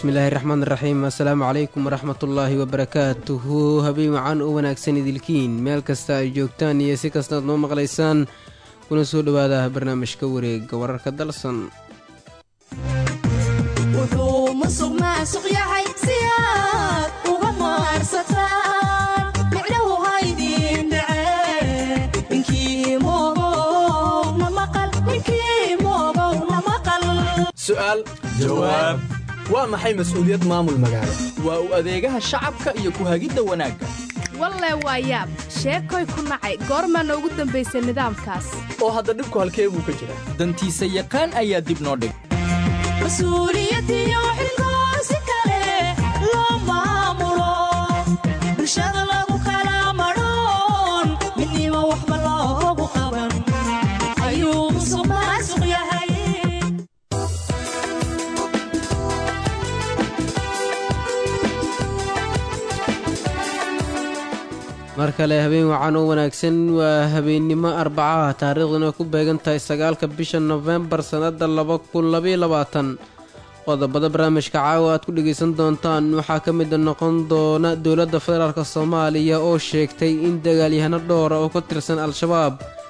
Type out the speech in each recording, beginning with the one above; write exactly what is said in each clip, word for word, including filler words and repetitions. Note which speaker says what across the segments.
Speaker 1: bismillaahi raxmaani raxiim assalaamu calaykum waraxmatullaahi wabarakaatuhu habeen wacan u wanaagsan idilkiin meel kasta ay joogtaan iyo si kastaad noo maqlaysaan kuna soo dhowaada barnaamijka wareega wararka dalsan
Speaker 2: wuxuu musuq maasuq yahay si aad uga maarsataan micnahu haydin dhacee ninkii moogow na maqal ninkii moogow na maqal
Speaker 3: su'aal jawaab waa maxay mas'uuliyad maamul magaalo
Speaker 4: waa u adeegaha shacabka iyo ku hagidda wanaagga
Speaker 5: walle waa yaab sheekoy ku nacay goormaana ugu dambaysay nidaamkaas
Speaker 3: oo hadda dhibku halkee buu ka jiraa
Speaker 4: dantiisa yaqaan ayaa dib noo dhig
Speaker 2: mas-uuliyadiyo xilkoosi kale loo maamulo bulshada lagu kala madhoon midnimo waxba loogu qaban ayuu musuq maasuq yahay
Speaker 1: mar kale habeen wacan oo wanaagsan waa habeennimo arbacaha taariikhduna ku beegan tahay sagaalka bisha nofembar sannadda laba kun labaiyo labaatan qodobada barnaamijka caawa aad ku dhegaysan doontaan waxaa ka mid noqon doona dowladda federaalk soomaaliya oo sheegtay in dagaalyahano dhowra oo ka tirsan al-shabaab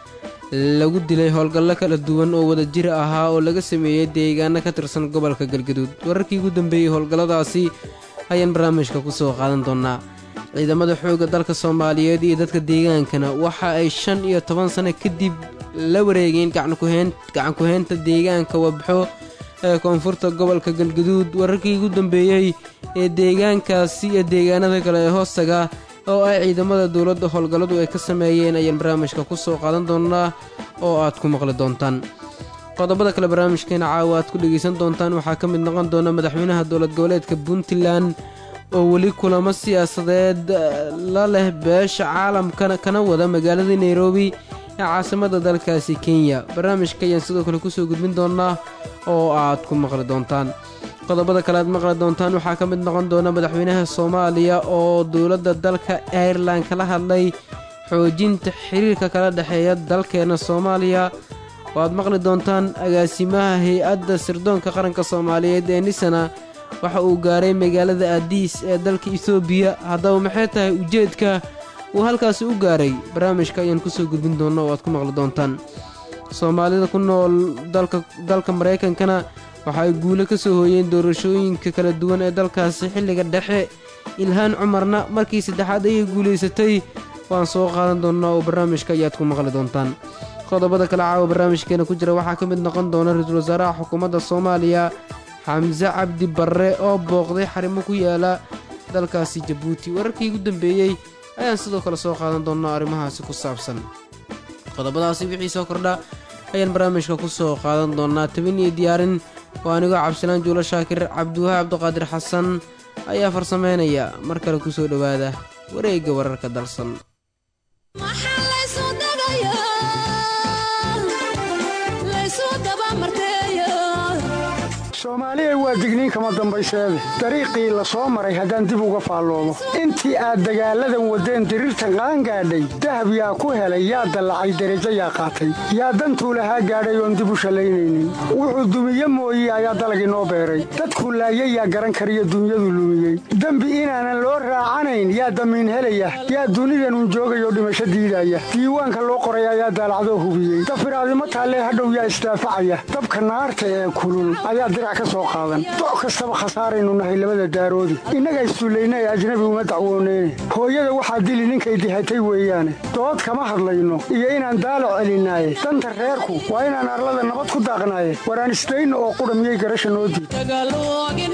Speaker 1: lagu dilay howlgallo kala duwan oo wadajir ahaa oo laga sameeyey deegaano ka tirsan gobolka galgaduud wararkii ugu dambeeyey howlgalladaasi ayaan barnaamijka ku soo qaadan doonaa ciidamada xoogga dalka soomaaliyeed iyo dadka deegaankana waxa ay shan iyo toban sano kadib la wareegeen gacankuheynta deegaanka wabxo ee koonfurta gobolka galgaduud wararkii ugu dambeeyey ee deegaankaasi iyo deegaanada kale ee hoostaga oo ay ciidamada dowladda howlgalladu ay ka sameeyeen ayaan barnaamijka ku soo qaadan doonaa oo aad ku maqli doontaan qodobada kale barnaamijkeena caawa aad ku dhegaysan doontaan waxaa ka mid noqon doona madaxweynaha dowlad goboleedka puntland oo weli kulamo siyaasadeed la leh beesha caalamkana kana wada magaalada nairobi ee caasimada dalkaasi kenya barnaamijka ayaan sidoo kale kusoo gudbin doonaa oo aad ku maqli doontaan qodobada kale aad maqli doontaan waxaa ka mid noqon doona madaxweynaha soomaaliya oo dowladda dalka airelan kala hadlay xoojinta xiriirka kala dhexeeya dalkeena soomaaliya oo aad maqli doontaan agaasimaha hay-adda sirdoonka qaranka soomaaliyeed ee nisana waxa uu gaaray magaalada aadiis ee dalka etoobiya haddaba maxay tahay ujeedka uu halkaasi u gaaray barnaamijka ayaan kusoo gudbin doona oo aad ku maqli doontaan soomaalida ku nool dalka maraykankana waxa ay guulo ka soo hooyeen doorashooyinka kala duwan ee dalkaasi xilliga dhexe ilhaan cumarna markii saddexaad ayay guulaysatay waan soo qaadan doonaa oo barnaamijka ayaad ku maqli doontaan qodobada kale caawa barnaamijkeena ku jira waxaa ka mid noqon doona ra-iisul wasaaraha xukuumadda soomaaliya xamse cabdi barre oo booqday xarimo ku yaala dalkaasi jabuuti wararkii ugu dambeeyey ayaan sidoo kale soo qaadan doonaa arrimahaasi ku saabsan qodobadaasi wixii soo kordha ayaan barnaamijka ku soo qaadan doonaa tabin iyo diyaarin oo anigoo cabdisalaan juulo shaakir cabdiwaha cabdiqaadir xasan ayaa farsameynaya mar kale ku soo dhowaada wareegga wararka dalsan
Speaker 6: soomaaliya waa digniin kama dambayseede dariiqii la soo maray haddaan dib uga faalloomo intii aad dagaalladan waddeen diriirtan qaangaadhay dahab yaa ku helay yaa dallacay derajo yaa qaatay yaa dantuu lahaa gaadhay oon dib u shallaynaynin wuxuu dumiye mooye ayaa dalagii noo beeray dadku laayay yaa garan kariyo dunyadu lumiyey dembi inaanan loo raacanayn yaa damiin helaya yaa dunidanun joogayoo dhimasho diidaya diiwaanka loo qoray ayaa daalacdoo hubiyey dafiraadimo taallee hadhow yaa isdaafacaya dabka naarta ee kulul ayaa dirac doc kastaba khasaaraynu nahay labada daaroodi innaga issullayna ee ajnabi uma dacwooneyne hooyada waxaa dili ninkay dihatay weeyaane dood kama hadlayno iyo inaan daalac celinaaye danta reerku waa inaan arlada nabad ku daaqnaaye waraan isdayno oo qudha miyay garasha noo diid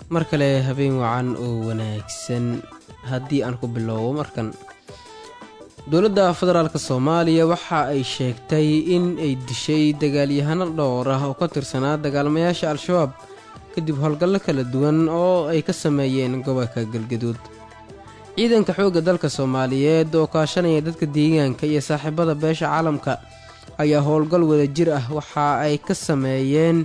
Speaker 1: mar kale habeen wacan oo wanaagsan haddii aan ku bilowbo markan dowladda federaalka soomaaliya waxa ay sheegtay in ay dishay dagaalyahano dhowr ah oo ka tirsanaa dagaalamayaasha al-shabaab kadib howlgallo kala duwan oo ay ka sameeyeen gobolka galgaduud ciidanka xoogga dalka soomaaliyeed oo kaashanaya dadka deegaanka iyo saaxiibada beesha caalamka ayaa howlgal wadajir ah waxa ay ka sameeyeen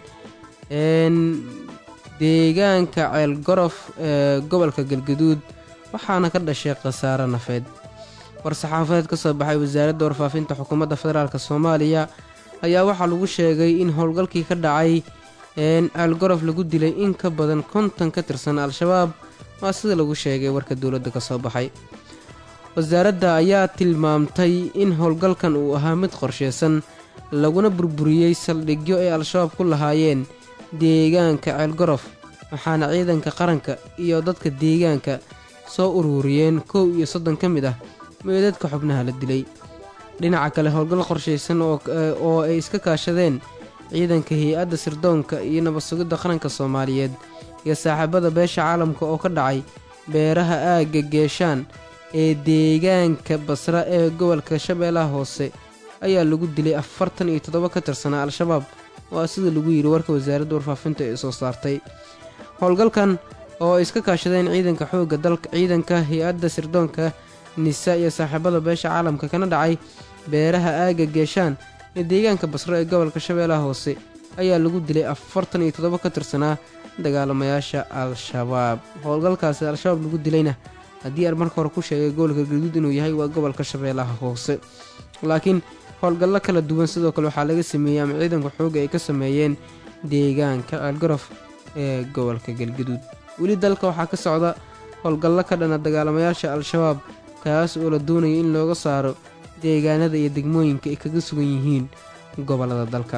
Speaker 1: deegaanka ceelgorof ee gobolka galgaduud waxaana ka dhashay khasaare nafeed war-saxaafadeed ka soo baxay wasaaradda warfaafinta xukuumadda federaalk soomaaliya ayaa waxaa lagu sheegay in howlgalkii ka dhacay ceelgorof lagu dilay in ka badan konton ka tirsan al-shabaab waa sida lagu sheegay warka dowladda ka soo baxay wasaaradda ayaa tilmaamtay in howlgalkan uu ahaa mid qorsheysan laguna burburiyey saldhigyo ay al-shabaab ku lahaayeen deegaanka ceelgorof waxaana ciidanka qaranka iyo dadka deegaanka soo ururiyeen kow iyo soddon ka mid ah meedadka xubnaha la dilay dhinaca kale howlgal qorshaysan oo ay iska kaashadeen ciidanka hay-adda sirdoonka iyo nabad sugidda qaranka soomaaliyeed iyo saaxiibada beesha caalamka oo ka dhacay beeraha aagga geeshaan ee deegaanka basra ee gobolka shabeellaha hoose ayaa lagu dilay afartan iyo toddoba ka tirsanaa al-shabaab waa sida lagu yidhi warka wasaaradda warfaafinta ee soo saartay howlgalkan oo ay iska kaashadeen ciidanka xoogga dalka ciidanka hay-adda sirdoonka nisa iyo saaxiibada beesha caalamka kana dhacay beeraha aagga geeshaan ee deegaanka basro ee gobolka shabeellaha hoose ayaa lagu dilay afartan iyo toddoba ka tirsanaa dagaalamayaasha al-shabaab howlgalkaasi al-shabaab lagu dilayna haddii aan marka hore ku sheegay gobolka galgaduud inuu yahay waa gobolka shabeellaha hoose laakiin howlgallo kala duwan sidoo kale waxaa laga sameeyey ama ciidanka xoogga ay ka sameeyeen deegaanka ceelgorof ee gobolka galgaduud weli dalka waxaa ka socda howlgallo ka dhana dagaalamayaasha al-shabaab kaas oo la doonaya in looga saaro deegaanada iyo degmooyinka ay kaga sugan yihiin gobollada dalka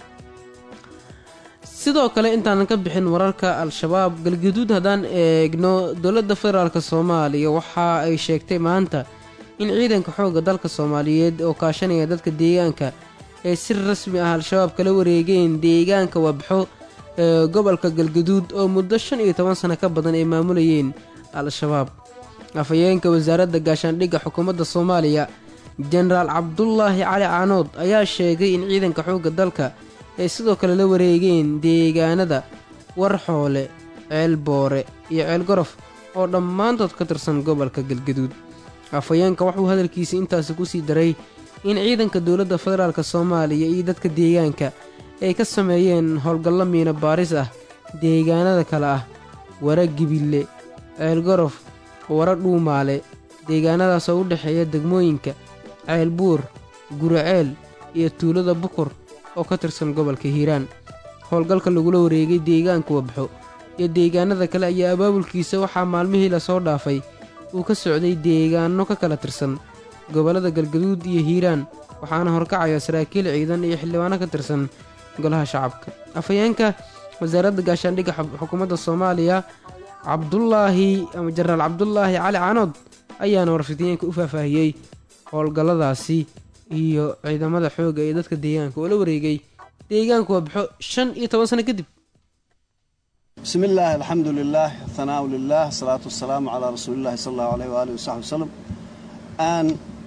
Speaker 1: sidoo kale intaanan ka bixin wararka al-shabaab galgaduud haddaan eegno dowladda federaalk soomaaliya waxa ay sheegtay maanta in ciidanka xoogga dalka soomaaliyeed oo kaashanaya dadka deegaanka ay si rasmi ah al-shabaab kala wareegeen deegaanka wabxo ee gobolka galgaduud oo muddo shan iyo toban sano ka badan ay maamulayeen al-shabaab afhayeenka wasaaradda gaashaandhigga xukuumadda soomaaliya jenaraal cabdulaahi cali caanood ayaa sheegay in ciidanka xoogga dalka ay sidoo kale la wareegeen deegaanada warxoole ceelboore iyo ceelgorof oo dhammaantood ka tirsan gobolka galgaduud afhayeenka wuxuu hadalkiisa intaasi ku sii daray in ciidanka dowladda federaalk soomaaliya iyo dadka deegaanka ay ka sameeyeen howlgallo miina baaris ah deegaanada kale ah wara gibille ceelgorof wara dhuumaale deegaanadaasoo u dhexeeya degmooyinka ceelbuur guraceel iyo tuulada bukur oo ka tirsan gobolka hiiraan howlgalka lagula wareegay deegaanka wabxo iyo deegaanada kale ayaa abaabulkiisa waxaa maalmihii lasoo dhaafay uu ka socday deegaano ka kala tirsan gobollada galgaduud iyo hiiraan waxaana horkacaya saraakiil ciidan iyo xildhibaano ka tirsan golaha shacabka afhayeenka wasaaradda gaashaandhigga xukuumadda soomaaliya cabdulaahi ama jenaraal cabdulaahi cali caanood ayaana warfidiyeenka u faahfaahiyey howlgalladaasi iyo ciidamada xoogga ee dadka deegaanka oo la wareegay deegaanka wabxo shan iyo toban sano kadib
Speaker 7: bismi illaahi alxamdu lilaah hanaau lilah asalaatu wasalaamu calaa rasuulillahi sala allahu aleyh waaalih wasaxbi wasalam aan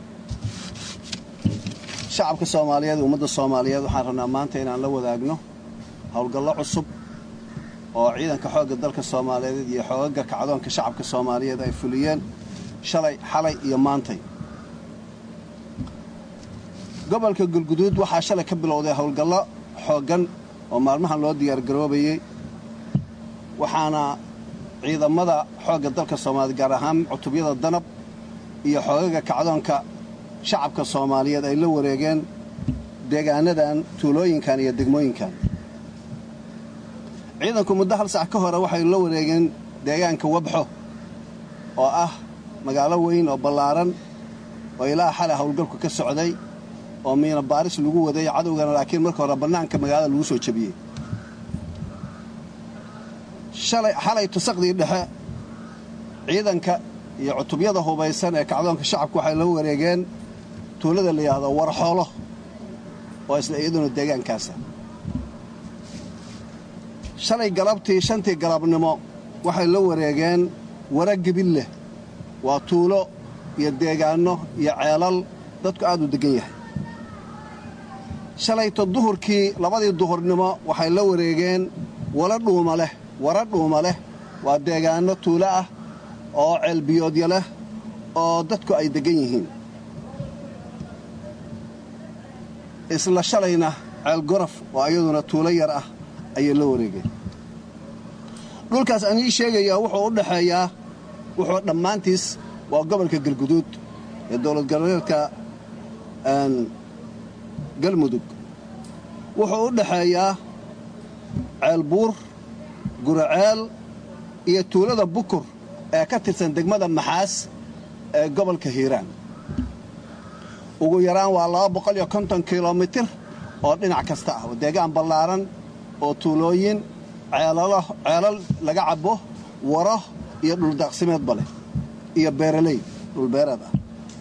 Speaker 7: shacabka soomaaliyeed ummadda soomaaliyeed waxaan rabnaa maanta inaan la wadaagno howlgallo cusub oo ciidanka xoogga dalka soomaaliyeed iyo xoogaga kacdoonka shacabka soomaaliyeed ay fuliyeen shalay xalay iyo maantay gobolka galguduud waxaa shalay ka bilowday howlgallo xooggan oo maalmahan loo diyaargaroobayey waxaana ciidamada xoogga dalka soomaaliyeed gaar ahaan cutubyada danab iyo xoogaga kacdoonka shacabka soomaaliyeed ay la wareegeen deegaanadan tuulooyinkan iyo degmooyinkan ciidanku muddo hal sac ka hore waxay la wareegeen deegaanka wabxo oo ah magaalo weyn oo ballaaran oo ilaa xalay howlgalku ka socday oo miina baaris lagu waday cadowgana laakiin marka hore bannaanka magaalada lagu soo jebiyey xalay tusaqdii dhexe ciidanka iyo cutubyada hubaysan ee kacdoonka shacabku waxay la wareegeen tuulada la yidhaahdo warxoolo oo isla iyaduna deegaankaasa shalay galabtii shantii galabnimo waxay la wareegeen wara gebille waa tuulo iyo deegaanno iyo ceelal dadku aad u deggan yahay shalayto duhurkii labadii duhurnimo waxay la wareegeen wala dhuuma leh wara dhuuma leh waa deegaanno tuulo ah oo ceelbiyoodya leh oo dadku ay deggan yihiin isla shalayna ceel gorof oo ayaduna tuulo yar ah ayay la wareegeen dhulkaas aan ii sheegayaa wuxuu u dhaxeeyaa wuxuu dhammaantiis waa gobolka galguduud ee dowlad goboleedka galmudug wuxuu u dhaxeeyaa ceelbuur guraceel iyo tuulada bukur ee ka tirsan degmada maxaas ee gobolka hiiraan ugu yaraan waa laba boqol iyo konton kilomitir oo dhinac kasta ah deegaan ballaaran oo tuulooyin ceelal laga cabbo waro iyo dhuldaaqsimeedba leh iyo beeraley dhulbeereed ah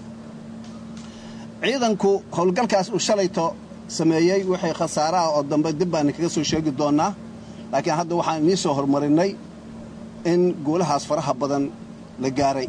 Speaker 7: ciidanku howlgalkaas uu shalayto sameeyey wixii khasaaraha oo dambe dib baan kaga soo sheegi doonnaa laakiin hadda waxaan inii soo hormarinnay in guulahaas faraha badan la gaaray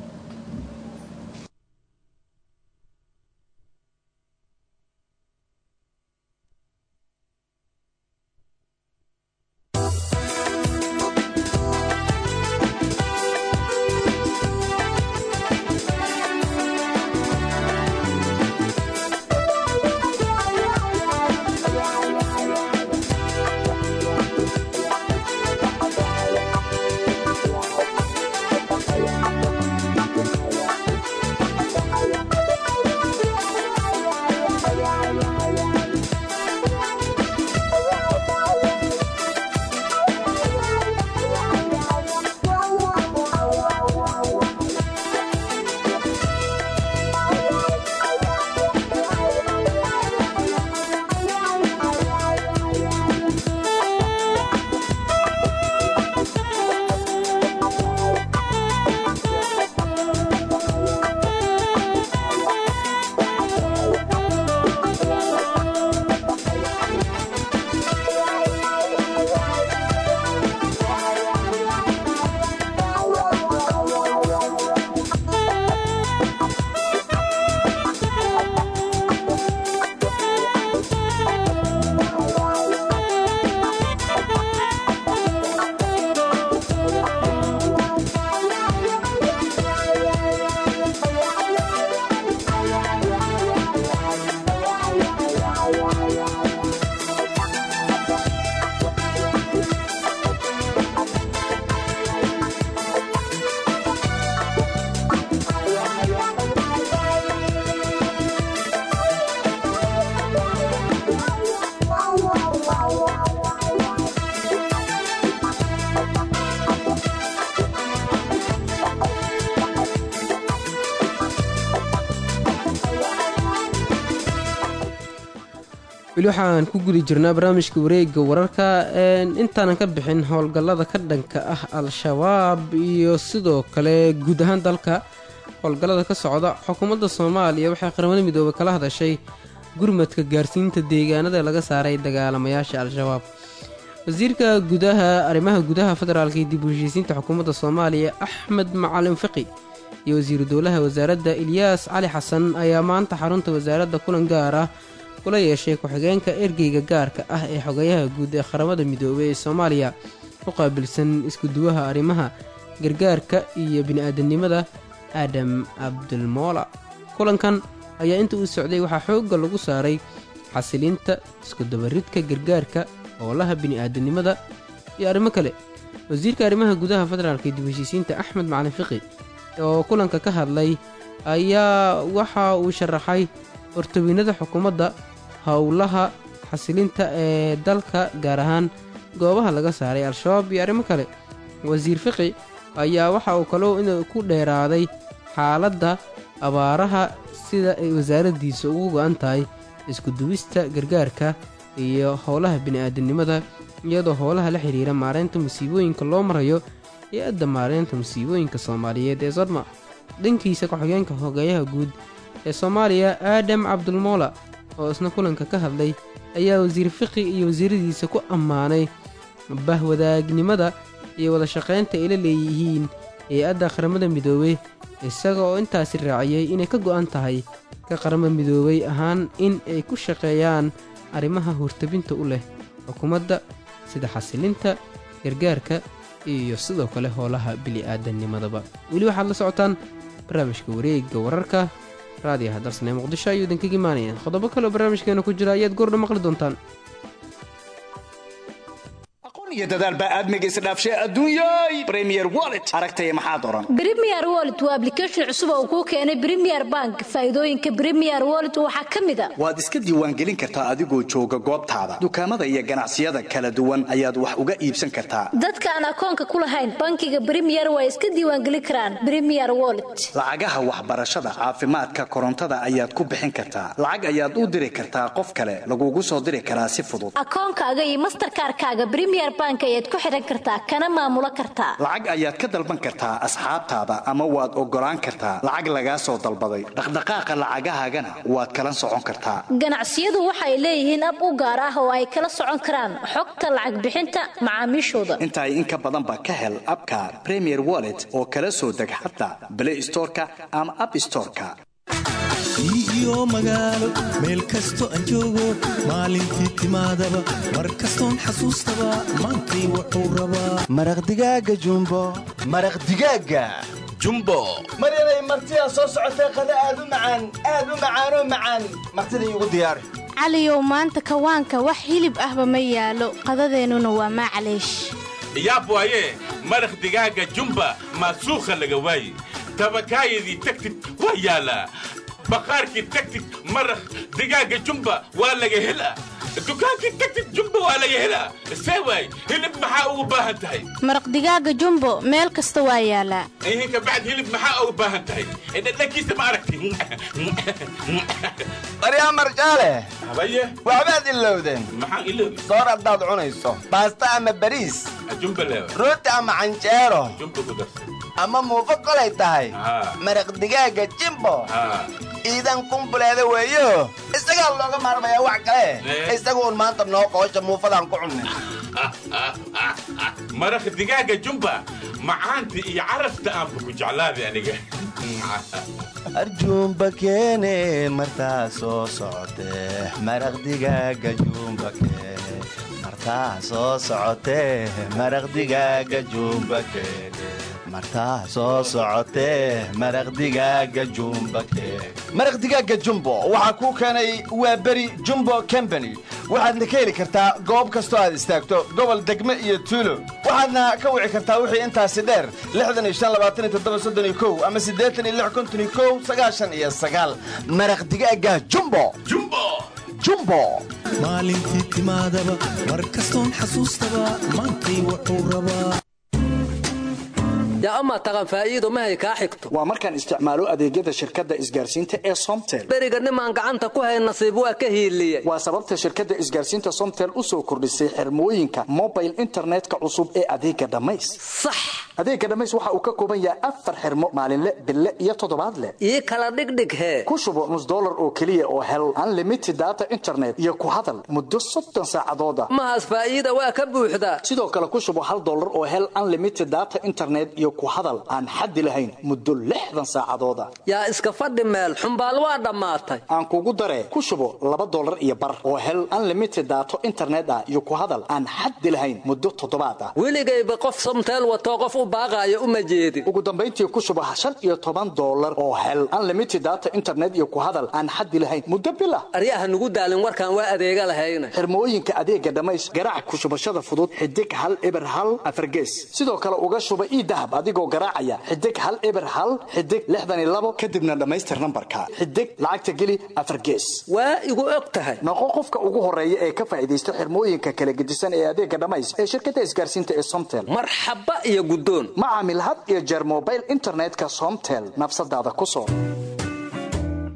Speaker 1: weli waxaan ku gudi jirnaa barnaamijka wareegga wararka intaanan ka bixin howlgallada ka dhanka ah al-shabaab iyo sidoo kale guud ahaan dalka howlgallada ka socda xukuumadda soomaaliya waxay qaramada midoobay kala hadashay gurmadka gaarsiinta deegaanada laga saaray dagaalamayaasha al-shabaab wasiirka gudaha arrimaha gudaha federaalka iyo dib u heshiisiinta xukuumadda soomaaliya axmed macalin fiqi iyo wasiiru dowlaha wasaaradda ilyaas cali xasan ayaa maanta xarunta wasaaradda kulan gaar ah kula yeeshay ku-xigeenka ergeyga gaarka ah ee xogayaha guud ee qaramada midoobey ee soomaaliya u qaabilsan iskuduwaha arrimaha gargaarka iyo bini'aadanimada aadam cabdulmoola kulankan ayaa inta uu socday waxaa xoogga lagu saaray xasilinta iskudabaridka gargaarka howlaha bini'aadanimada iyo arrimo kale wasiirka arrimaha gudaha federaalka iyo dib heshiisiinta axmed macalin fiqi oo kulanka ka hadlay ayaa waxa uu sharaxay hortawiinada xukuumadda howlaha xasilinta ee dalka gaar ahaan goobaha laga saaray al-shabaab iyo arrimo kale wasiir fiqi ayaa waxa uu kaloo inuu ku dheeraaday xaaladda abaaraha sida ay wasaaraddiisa ugu go'an tahay iskuduwista gargaarka iyo howlaha bini'aadanimada iyadoo howlaha la xidhiira maareynta musiibooyinka loo marayo hay-adda maareynta musiibooyinka soomaaliyeed ee sodma dhankiisa ku-xigeenka hogeeyaha guud ee soomaaliya aadam cabdulmoola oo isna kulanka ka hadlay ayaa wasiir fiqi iyo wasiiradiisa ku ammaanay bahwadaagnimada iyo wada shaqaynta ay la leeyihiin hay-adda qaramada midoobey isaga oo intaasi raaciyey inay ka go'an tahay ka qaramada midoobey ahaan in ay ku shaqeeyaan arrimaha hortabinta u leh xukuumadda sida xasilinta gargaarka iyo sidoo kale howlaha bili-aadanimadaba weli waxaad la socotaan barnaamijka wareegga wararka raadiyaha dalsane muqdisho ayuu idinkaga imaanayaan qodobo kaleoo barnaamijkeena ku jira ayaad goordha maqli doontaan
Speaker 8: iyo dadaal baa aadmiga isdhaafshay adduunyay Premier Wallet aragtay maxaa doran
Speaker 9: Premier Wallet waa application cusub oo ku keenay Premier Bank faa'iidooyinka Premier Wallet waxa kamid ah
Speaker 8: waad iska diiwaan gelin kartaa adigoo jooga goobtaada dukaamada iyo ganacsiyada kala duwan ayaad wax uga iibsan kartaa
Speaker 9: dadka aan akoonka ku lahayn bankiga Premier way iska diiwaan gelin karaan Premier Wallet
Speaker 8: lacagaha waxbarashada caafimaadka korontada ayaad ku bixin kartaa lacag ayaad u diri kartaa qof kale lagugu soo diri karaa si fudud
Speaker 9: akoonkaaga iyo Mastercard-kaaga Premier ayaad ku xiran kartaa kana maamula kartaa
Speaker 8: lacag ayaad ka dalban kartaa asxaabtaada ama waad ogolaan kartaa lacag laga soo dalbaday dhaqdhaqaaqa lacagahaagana waad kala socon kartaa
Speaker 9: ganacsiyadu waxay leeyihiin ab u gaar ah oo ay kala socon karaan xogta lacag bixinta macaamiishooda
Speaker 8: inta ay in ka badan ba ka hel abka Premier Wallet oo kala soo deg xataa Play Store-ka ama App Store-ka
Speaker 10: iyo magaalo meel kasto aan joogo maalintii timaadaba mar kastoon xasuustaba maantay wuxuu rabaa
Speaker 11: maraq digaaga jumbo
Speaker 12: maraq digaaga jumbo
Speaker 11: maryanay martidaa soo socotay qada aad u macaan aad u macaanoo macaan martidii ugu diyaari
Speaker 5: caliyow maanta kawaanka wax hilib ahba ma yaalo qadadeennuna waa macleesh
Speaker 13: yaab waaye maraq digaaga jumba maasuukha laga waaye tabakaayadii tagtid waa yaalaa بقارك تكتك مرخ دقاق جنبه ولا يهلا دكاك تكتك جنبه ولا يهلا سوي هلب محاو باهنتهي
Speaker 5: مرق دقاق جنبه ميل كستوايا لا
Speaker 13: ايه هيك بعد هلب محاو باهنتهي اذا لك يسمع عرفتي
Speaker 11: طريقه مرجاله
Speaker 13: هبيه
Speaker 11: وعباد اللودين
Speaker 13: محا اللو
Speaker 11: صار ضاد عنيسو باستا اما باريس
Speaker 13: جنبه لا
Speaker 11: روت اما عنجيرو
Speaker 13: جنبه قدر
Speaker 11: اما موفقه لي تahay مرق دقاق جنبه ها iidan kumbuleeda weeyo isaga looga maarmaya wax kale isaga uu maanta noo qoosha muufadan ku cunay
Speaker 13: maraq digaaga jumba macaanti iyo carafta aan ku jeclaaday aniga
Speaker 11: arjumba keene martaa soo socotee maraq digaaga jumba keene martaa soo socotee maraq digaaga jumba keene martaa soo socotee maraq digaaga jumba keene
Speaker 12: maraq digaaga jumbo waxaa kuu keenay waa beri jumbo company waxaadna ka heli kartaa goob kastoo aad istaagto gobol degme iyo tuulo waxaadna ka wici kartaa wixii intaasi dheer ama maraq digaaga jumbo jumbo
Speaker 10: maalintii timaadaba mar kastoon xasuustaba maantay wuxuu rabaa
Speaker 14: yaa ama taqan faa'iido ma hay ka xigto
Speaker 8: waa markaan isticmaalo adeegyada shirkadda isgaarsiinta ee Somtel
Speaker 14: bariga nimaan gacanta ku hay nasiib waa ka hiiliyay
Speaker 8: waa sababta shirkadda isgaarsiinta Somtel u soo kordhisay xirmooyinka mobile internetka cusub ee adeega dhamays
Speaker 14: sax
Speaker 8: adeega dhamays waxa uu ka kooban yahay afar xirmo maalinle bille iyo toddobaadle
Speaker 14: ii kala dhigdhig he
Speaker 8: ku shubo nus dollar oo kaliya oo hel unlimited data internet iyo ku hadal muddo soddon saacadood
Speaker 14: ma has faa'iido waa ka buuxda
Speaker 8: sidoo kale ku shubo hal dollar oo hel unlimited data internet iyo ku hadal aan xad lahayn muddo lixdan saacadood
Speaker 14: yaa iska fadhi meel xumbaal waa dhamaatay
Speaker 8: aan kugu daree ku shubo laba dollar iyo bar oo hel unlimited data internet ah iyo ku hadal aan xad lahayn muddo toddobaad ah
Speaker 14: weligayba qof Somtel wato qof u baaqaayo uma jeedin
Speaker 8: ugu dambeyntii ku shubo shan iyo toban dollar oo hel unlimited data internet iyo ku hadal aan xad lahayn muddo bil ah
Speaker 14: ariyaha nugu daalin warkan waa adeega lahayna
Speaker 8: xirmooyinka adeega dhamays garaac ku shubashada fudud xidig hal eber hal afar gees sidoo kale uga shuba ii dahab adigoo garaacaya xidig hal eber hal xidig lixdan iyo labo kadibna dhamaystir nambarka xidig lacagta geli afar gees
Speaker 14: waa igu og tahay
Speaker 8: noqo qofka ugu horeeya ee ka faa'iideysta xirmooyinka kala gedisan ee adeega dhamays ee shirkadda isgaarsiinta ee Somtel
Speaker 14: marxaba iyo gudoon
Speaker 8: macaamil had iyo jeer mobile internetka Somtel nafsadaada ku soo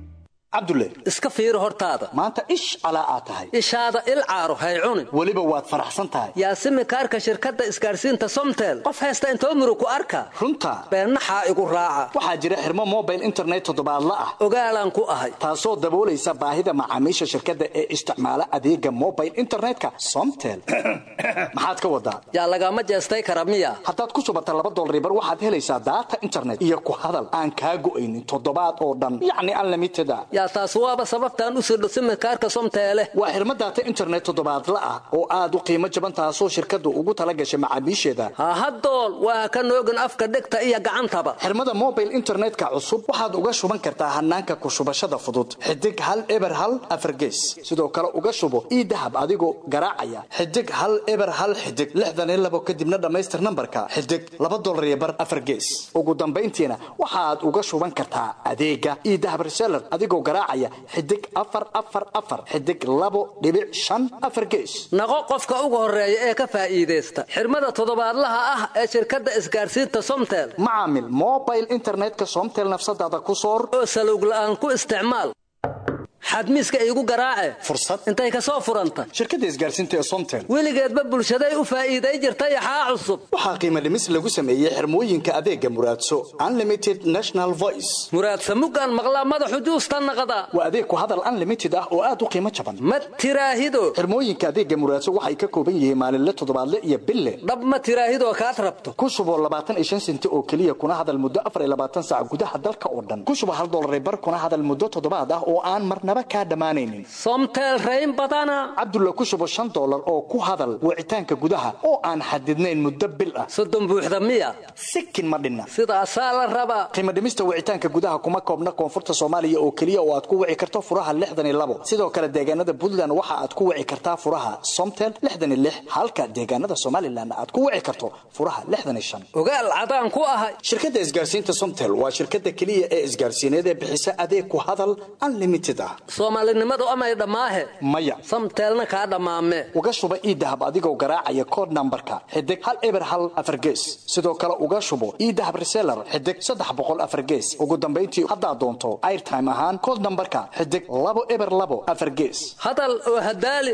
Speaker 8: cabdulle
Speaker 14: iska fiiri hortaada
Speaker 8: maanta ish calaa aad tahay
Speaker 14: ishaada il caaro hay cunin
Speaker 8: weliba waad faraxsan tahay
Speaker 14: yaasimi kaarka shirkadda isgaarsiinta somtel qof haysta intoo muru ku arka
Speaker 8: runta
Speaker 14: beennaxaa igu raaca
Speaker 8: waxaa jira xirmo mobile internet toddobaadla ah
Speaker 14: ogaalaan ku ahay
Speaker 8: taasoo daboolaysa baahida macaamiisha shirkadda ee isticmaala adeega mobile internetka somtel maxaad ka wadaa
Speaker 14: yaa lagama jeestay kara miya
Speaker 8: haddaad ku subata laba dolar bar waxaad helaysaa daata internet iyo ku hadal aan kaa go'aynin toddobaad oo dhan yacni unlimited ah
Speaker 14: yaa taas waaba sababtaan u sidho simikaarka somteele
Speaker 8: waa xirmo daata internet toddobaadla ah oo aad u qiimo jaban taasoo shirkaddu ugu tala gashay macaamiisheeda
Speaker 14: hahadool waa ka noogin afka dhegta iyo gacantaba
Speaker 8: xirmada mobile internetka cusub waxaad uga shuban kartaa hanaanka ku shubashada fudud xidig hal eber hal afar gees sidoo kale uga shubo ii dahab adigoo garaacaya xidig hal eber hal xidig lixdan iyo labo kadibna dhammaystir nambarka xidig laba dolar iyo bar afar gees ugu dambayntiina waxaad uga shuban kartaa adeega ii dahab reseller adigoo garaacaya xidig afar afar afar xidig labo dhibic shan afar gees
Speaker 14: naqo qofka ugu horeeya ee ka faa'iideysta xirmada toddobaadlaha ah ee shirkadda isgaarsiinta somtel
Speaker 8: macaamil mobile internetka somtel nafsadaada ku soor
Speaker 14: oo salowg la'aan ku isticmaal xadmiiska iigu garaace
Speaker 8: fursad
Speaker 14: intay ka soo furanta
Speaker 8: shirkadda isgaarsiinta ee somtel
Speaker 14: weligeedba bulshaday u faa'iiday jirtay axaa cusub
Speaker 8: waxaa qiimo dhimis lagu sameeyey xirmooyinka adeega muraadso unlimited national voice
Speaker 14: muraadsa mugaan maqlaa madaxu juusta naqda
Speaker 8: waa adeeg ku hadal unlimited ah oo aad u qiimo jaban
Speaker 14: ma tiraahido
Speaker 8: xirmooyinka adeega muraadso waxay ka kooban yihiin maalinle toddobaadle iyo bille
Speaker 14: dhab ma tiraahidoo kaad rabto
Speaker 8: ku shubo labaatan iyo shan senti oo keliya kuna hadal muddo afar iyo labaatan saac gudaha dalka oo dhan ku shubo hal dolar bar kuna hadal muddo toddobaad ah oo aan marnaba ka dhamaanaynin
Speaker 14: somtel rayn badana
Speaker 8: cabdulla ku shubo shan dolar oo ku hadal wicitaanka gudaha oo aan xadidnayn muddo bil ah
Speaker 14: soddon buuxda miya
Speaker 8: sikin ma dhinna
Speaker 14: sidaasaa la rabaa
Speaker 8: qiimo dhimista wicitaanka gudaha kuma koobna koonfurta soomaaliya oo keliya oo aad ku wici karto furaha lixdan iyo labo sidoo kale deegaanada puntland waxa aad ku wici kartaa furaha somtel lixdan iyo lix halka deegaanada somaliland aad ku wici karto furaha lixdan iyo shan
Speaker 14: ogaal cadaan ku ahay
Speaker 8: shirkadda isgaarsiinta somtel waa shirkadda keliya ee isgaarsiineed ee bixisa adeeg ku hadal unlimited ah
Speaker 14: soomaalinimadu amay dhammaahe
Speaker 8: maya
Speaker 14: samteelna kaa dhammaame
Speaker 8: uga shuba ii dahab adigoo garaacaya kood nambarka xidig hal eber hal afar gees sidoo kale uga shubo ii dahab reseller xidig saddex boqol afar gees ugu dambayntii haddaad doonto airtime ahaan kood nambarka xidig labo eber labo afar gees
Speaker 14: hadal oo hadaali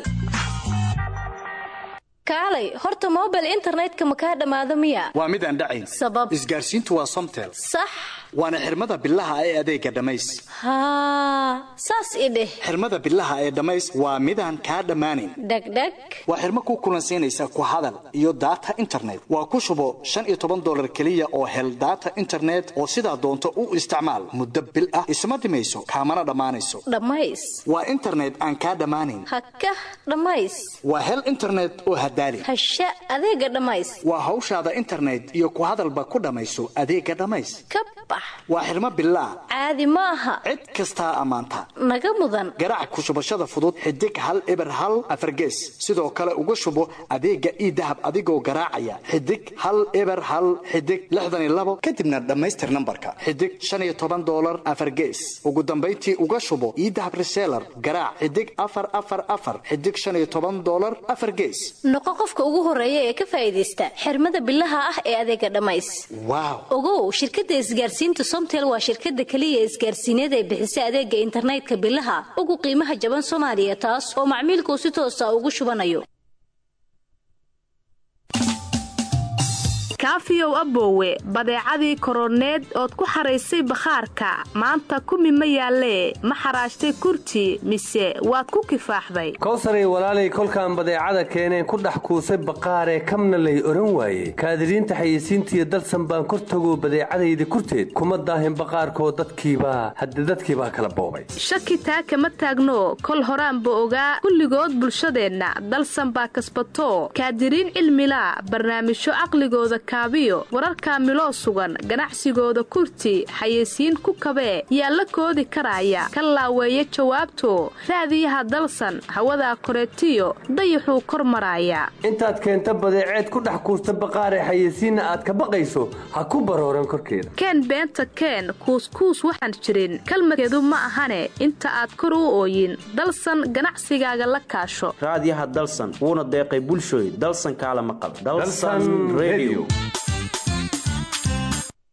Speaker 9: kaalay horta mobile internetka ma kaa dhammaado miya
Speaker 8: waa mid aan dhacayn
Speaker 9: sabab
Speaker 8: isgaarsiintu waa somtel
Speaker 9: sax
Speaker 8: waana xirmada billaha ee adeega dhamays
Speaker 9: haa saas i dheh
Speaker 8: xirmada billaha ee dhamays waa midaan kaa dhammaanayn
Speaker 9: dhegdheg
Speaker 8: waa xirmo ku kulansiinaysa ku hadal iyo data internet waa ku shubo shan iyo toban dolar keliya oo hel data internet oo sidaa doonto u isticmaal muddo bil ah isma dhimayso kaamana dhammaanayso
Speaker 9: dhamays
Speaker 8: waa internet aan kaa dhammaanayn
Speaker 9: hakah dhamays
Speaker 8: waa hel internet oo hadaali
Speaker 9: hasha adeega dhamays
Speaker 8: waa hawshaada internet iyo ku hadalba ku dhamayso adeega dhamays
Speaker 9: waa
Speaker 8: xirmo bilaa
Speaker 9: caadi ma aha
Speaker 8: cid kastaa ammaanta
Speaker 9: naga mudan
Speaker 8: garaac ku shubashada fudud xidig hal eber hal afar gees sidoo kale uga shubo adeega ii dahab adigoo garaacaya xidig hal eber hal xidig lixdan iyo labo kadibna dhammaystir nambarka xidig shan iyo toban dolar afar gees ugu dambayntii uga shubo ii dahab reseller garaac xidig afar afar afar xidig shan iyo toban dolar afar gees
Speaker 9: noqo qofka ugu horeeya ee ka faa'iideysta xirmada billaha ah ee adeega dhamays
Speaker 8: waaw
Speaker 9: ogow shirkadda isgaarsiinta somtel waa shirkadda keliya isgaarsiineed ee bixisa adeega internetka billaha ugu qiimaha jaban Soomaaliya taas oo macmiilku si toos ah ugu shubanayo
Speaker 5: kaafiyow aboowe badeecadii koroneed ood ku xaraysay bakhaarka maanta kumi ma yaallee ma xaraashtay kurti mise waad ku kifaaxday
Speaker 15: kowsaray walaalay kolkaan badeecada keeneen ku dhex kuusay baqaaree kamna lay oran waaye kaadiriinta xayeysiintiiyo dalsan baan kor tagoo badeecadayda kurteed kuma daahin baqaarkoo dadkiibaa hadde dadkiibaa kala boobay
Speaker 5: shaki taa kama taagno kol horaanba ogaa kulligood bulshadeenna dalsan baa kasbatoo kaadiriin cilmilaa barnaamijyo caqligooda kaabiyo wararka miloo sugan ganacsigooda kurti xayeysiin ku kabee yaa la koodi karaya ka laaweeya jawaabto raadiyaha dalsan hawadaa koreetiyo dayaxuu kor maraaya
Speaker 15: intaad keenta badeeceed ku dhex kuusta baqaaree xayeysiinna aad ka baqayso ha ku barooran korkeeda
Speaker 5: keen beenta keen kuuskuus waxaan jirin kalmadkeedu ma ahane inta aad kor u ooyin dalsan ganacsigaaga la kaasho
Speaker 16: raadiyaha dalsan wuuna deeqay bulshooy dalsan kaalama qaba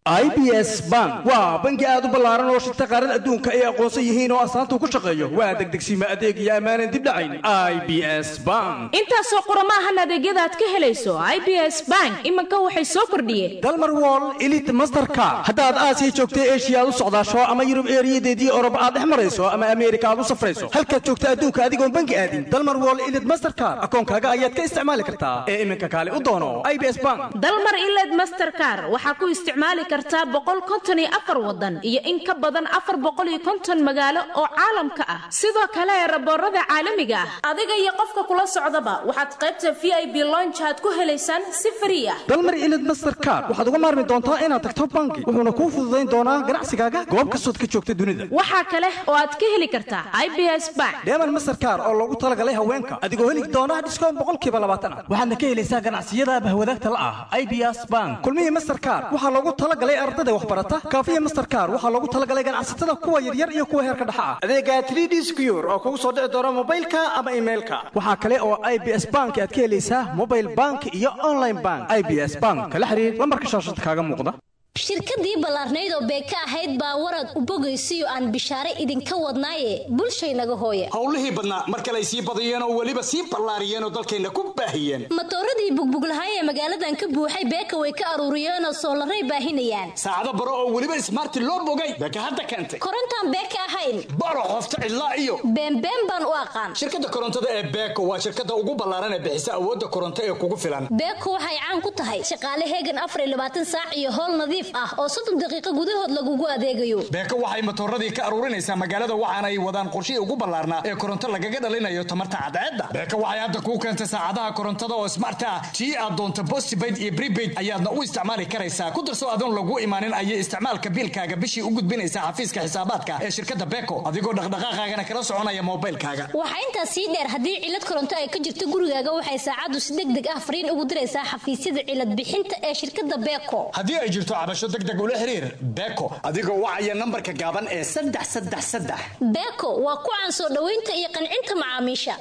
Speaker 17: I B S Bank waa bangi aad u ballaaran oo shirta qaarada adduunka ay aqoonsan yihiin oo astaanta ku shaqeeyo waa degdegsiima adeeg iyo amaanan dib dhacayn. I B S Bank
Speaker 18: intaasoo qurama ahan adeegyada aad ka helayso I B S Bank imanka waxay soo kordhiyeen
Speaker 17: Dalmar Wall Elite Mastercard haddaad Aasiya joogtay Asia aad u socdaasho ama Yurub eeriyadeedii Orob aad dhex marayso ama Ameerika aad u safrayso halkaad joogta adduunka adigoon bangi aadin Dalmar Wall Elite Mastercard akoonkaaga ayaad ka isticmaali kartaa ee iminka kaale u doono I B S Bank.
Speaker 18: Dalmar Elite Mastercard waxaa ku isticmaali kartaa boqol konton iyo afar wadan iyo in ka badan afar boqol iyo konton magaalo oo caalamka ah sidoo kale raboorada caalamiga ah adiga iyo qofka kula socdaba waxaad qaybta V I P lounge aad ku helaysaan si free ah.
Speaker 17: Dalmar Elite Mastercard waxaad uga maarmi doontaa inaad tagto bangi wuxuuna kuu fududayn doonaa ganacsigaaga goob kastood ka joogta dunida.
Speaker 18: waxaa kale oo aad ka heli kartaa I B S Bank
Speaker 17: Dalmar Mastercard oo loogu talagalay haweenka adigoo heli doona discount boqolkiiba labaatan ah waxaadna ka helaysaa ganacsiyada bahwadaagta la ah I B S Bank. kulmiye Mastercard waxaa loogu talagalay ardayda waxbarata kaafiya Mastercard waxaa loogu talagalay ganacsatada kuwa yaryar iyo kuwa heerka dhexe ah adeega three D Secure oo kugu soo dhici doona mobilka ama emailka. waxaa kale oo I B S Bank aad ka helaysaa mobile bank iyo online bank. I B S Bank kala xiriir lambarka shaashada kaaga muuqda.
Speaker 9: shirkadii ballaarnayd oo beeka ahayd baa warad u bogaysiyo aan bishaare idinka wadnaaye bulshaynaga hooya
Speaker 8: howlihii badnaa mar kale ay sii badiyeen oo weliba sii ballaariyeen oo dalkeenna ku baahiyeen
Speaker 9: matooradii bugbuglahay ee magaaladan ka buuxay beeka way ka aruuriyeen oo soolaray baahinayaan
Speaker 8: saacado baro oo weliba ismaarti loo bogay beeka hadda keentay
Speaker 9: korontaan beeka ahayn
Speaker 8: baro qofta ilaa iyo
Speaker 9: beenbeen baan u aqaan
Speaker 8: shirkadda korontada ee beeko waa shirkadda ugu ballaaran ee bixisa awoodda koronto ee kugu filan
Speaker 9: beeko waxay caan ku tahay shaqaale heegan afar iyo labaatan saac iyo howl nadiif ah oo soddon daqiiqo gudahood lagugu adeegayo
Speaker 8: beeko waxay matooradii ka aruurinaysaa magaalada waxaana ay wadaan qorshe ugu ballaarnaa ee koronto lagaga dhalinayo tamarta cadceedda beeko waxay hadda kuu keentay saacadaha korontada oo smart ah tii aad doonto postpaid iyo prepaid ayaadna u isticmaali karaysaa ku darso adoon lagu imaanin ayay isticmaalka biilkaaga bishii u gudbinaysaa xafiiska xisaabaadka ee shirkadda beeko adigoo dhaqdhaqaaqaagana kala soconaya moobilkaaga.
Speaker 9: waxaa intaas sii dheer haddii cilad koronto ay ka jirto gurigaaga waxay saacaddu si degdeg ah fariin ugu diraysaa xafiisyada cilad bixinta ee shirkadda beeko
Speaker 8: haddii ay jirto cabasho degdeg ula xiriir beeko adigoo wacaya nambarka gaaban ee saddex saddex saddex.
Speaker 9: beeko waa ku caan soo dhaweynta iyo qancinta macaamiisha.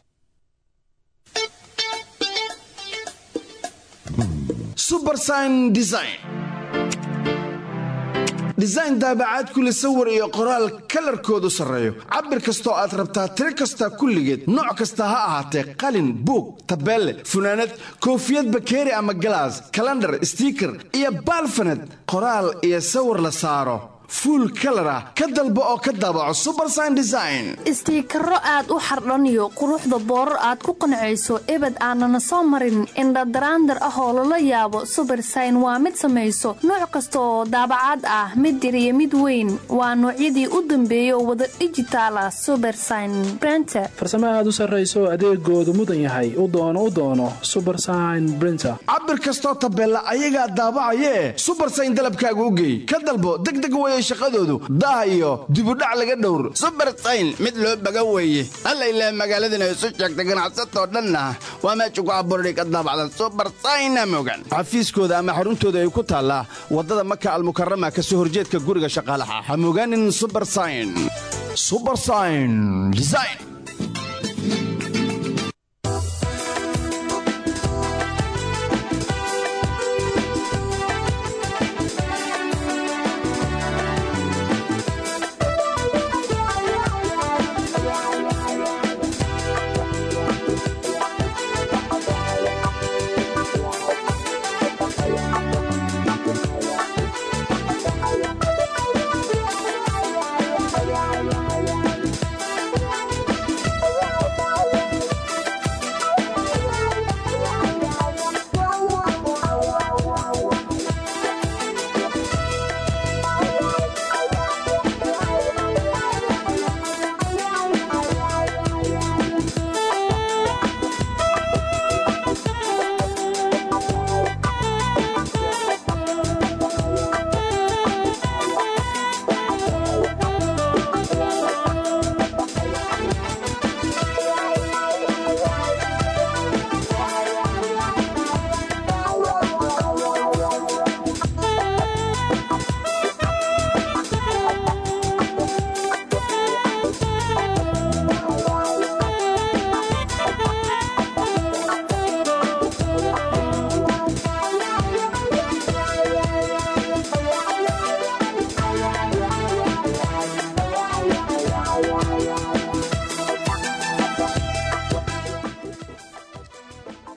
Speaker 19: Supersign Design design daabacaad kulli sawir iyo qoraal kalarkoodu sarreeyo cabir kastoo aad rabtaa tiro kasta kulligeed nooc kasta ha ahaatee qalin buug tabeelle funaanad koofiyad bakeeri ama galaas kalandhar stiiker iyo baalfaned qoraal iyo sawir la saaro full color ah ka dalbo oo ka daabaco Supersign Design
Speaker 5: istiikaro aad u xardhan iyo quruxda boorar aad ku qancayso ebad aanana soo marin indha daraandar ah oo lala yaabo Supersign waa mid samayso nooc kasta oo daabacaad ah mid yar iyo mid weyn waa noocyadii u dambeeyay oo wada digital ah Supersign printer
Speaker 20: farsamo aad u sareyso adeegoodu mudan yahay u doono u doono Supersign printer
Speaker 19: cabir kastoo tabeella ayaga daabacayee Supersign dalabkaaga u geey ka dalbo degdeg way shaqadoodu daa iyo dibudhac laga dhowr Supersign mid loo baga weeye alla ilaa magaaladana isu sheegta ganacsato dhanna waa meesha ku abuuray ka daabacda Supersign mogan xafiiskooda ama xaruntooda ay ku taala wadada Makka al-Mukarrama ka soo horjeedka guriga shaqaalaha hamoganin Supersign Supersign Design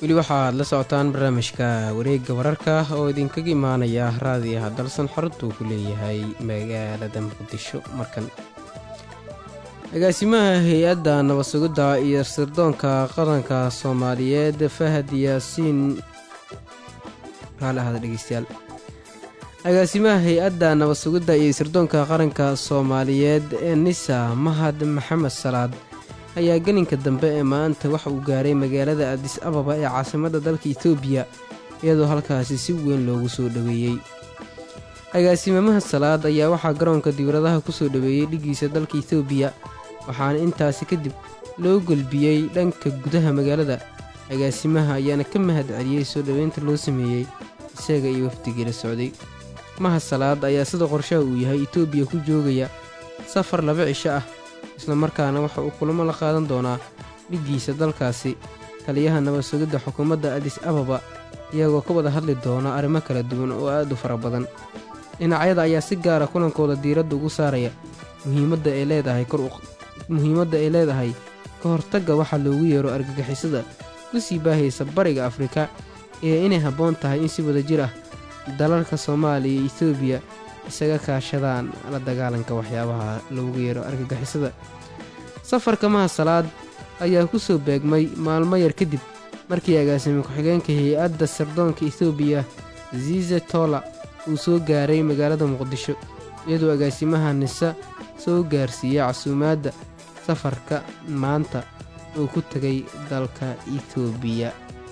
Speaker 1: weli waxaad la socotaan barnaamijka wareegga wararka oo idinkaga imaanaya raadiyaha dalsan xaruntuu ku leeyahay magaalada muqdisho. markan agaasimaha hay-adda nabadsugidda iyo sirdoonka qaranka soomaaliyeed fahad yaasiin raalahaada dhegeystayaal agaasimaha hay-adda nabadsugidda iyo sirdoonka qaranka soomaaliyeed ee nisa mahad maxamed salaad ayaa gelinka dambe ee maanta waxa uu gaaray magaalada adis ababa ee caasimadda dalka etoobiya iyadoo halkaasi si weyn loogu soo dhoweeyey. agaasime mahad salaad ayaa waxaa garoonka diwradaha ku soo dhoweeyey dhigiisa dalka etoobiya waxaana intaasi kadib loo gelbiyey dhanka gudaha magaalada. agaasimaha ayaana ka mahad celiyey soo dhoweynta loo sameeyey isaga iyo wafdigii la socday. mahad salaad ayaa sida qorshaha uu yahay etoobiya ku joogaya safar laba cisho ah islamarkaana waxa uu kulamo la qaadan doonaa dhigiisa dalkaasi taliyaha nabadsugidda xukuumadda adis ababa iyagoo ka wada hadli doona arrimo kala duwan oo aad u fara badan. dhinacyada ayaa si gaara kulankooda diiradda ugu saaraya muhiimadda ay leedahay kor muhiimadda ay leedahay ka hortagga waxaa loogu yeero argagixisada ku sii baahaysa bariga afrika iyo inay habboon tahay in si wada jir ah dalalka soomaaliya iyo etoobiya isaga kaashadaan la dagaalanka waxyaabaha loogu yeero argagixisada. safarka mahad salaad ayaa ku soo beegmay maalmo yar kadib markii agaasime ku-xigeenka hay-adda sirdoonka etoobiya zize tola uu soo gaaray magaalada muqdisho iyadoo agaasimaha nisa soo gaarsiiyey casuumaadda safarka maanta uu ku tegay dalka etoobiya.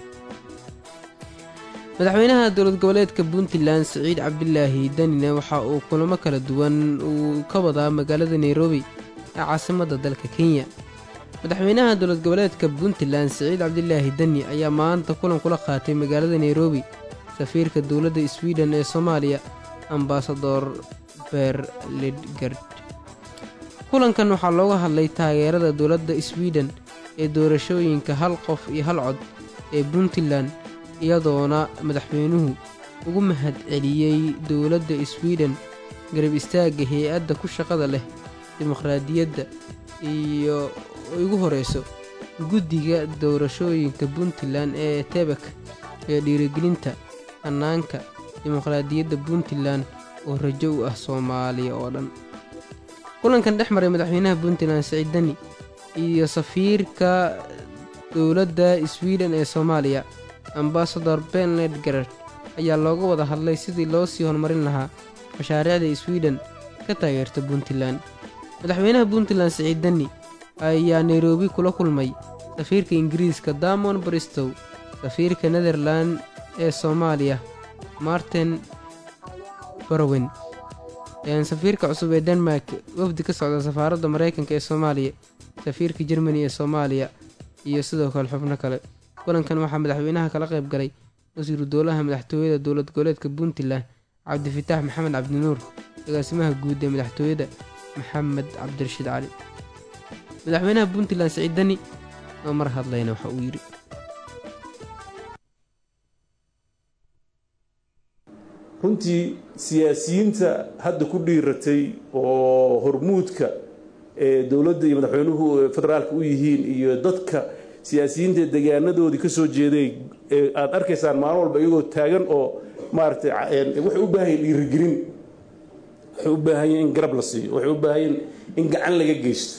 Speaker 1: madaxweynaha dowlad goboleedka puntland siciid cabdilaahi danine waxa uu kulamo kala duwan uu ka wadaa magaalada nairobi ee caasimadda dalka kenya. madaxweynaha dowlad goboleedka puntland siciid cabdilaahi dani ayaa maanta kulan kula qaatay magaalada nairobi safiirka dowladda swiden ee soomaaliya ambasador berledgard. kulankan waxaa looga hadlay taageerada dowladda swiden ee doorashooyinka hal qof iyo hal cod ee puntland iyadoona madaxweynuhu ugu mahad celiyey dowladda swiden garab istaagga hay-adda ku shaqada leh dimuqraadiyadda iyo ugu horeyso guddiga doorashooyinka puntland ee tebek ee dhiirigelinta hannaanka dimuqraadiyadda puntland oo rajo u ah soomaaliya oo dhan. kulankan dhex maray madaxweynaha puntland siciid dani iyo safiirka dowladda swiden ee soomaaliya ambasador benledgard ayaa looga wada hadlay sidii loo sii horumarin lahaa mashaariicda swiden ka taageerta puntland. madaxweynaha puntland siciid dani ayaa nairobi kula kulmay safiirka ingiriiska damon bristow, safiirka netherland ee soomaaliya martin barwen, safiirka cusub ee denmark, wafdi ka socda safaaradda maraykanka ee soomaaliya, safiirka jermani ee soomaaliya iyo sidoo kale xubno kale. kulankan waxaa madaxweynaha kala qayb galay wasiiru dowlaha madaxtooyada dowlad goboleedka puntland cabdifitaax maxamed cabdinuur, agaasimaha guud ee madaxtooyada maxamed cabdirashiid cali. madaxweynaha puntland siciid dani oo mar hadlayna waxa uu yidhi
Speaker 21: runtii siyaasiyiinta hadda ku dhiiratay oo hormuudka ee dowladda iyo madaxweynuhu federaalka u yihiin iyo dadka siyaasiyiinta deegaanadoodii ka soo jeeday ee aad arkaysaan maalin walba iyagoo taagan oo maaragtay waxay u baahan yihin dhiirigelin, waxay u baahan yihin in garab la siiyo, waxay u baahan yihin in gacan laga geysto.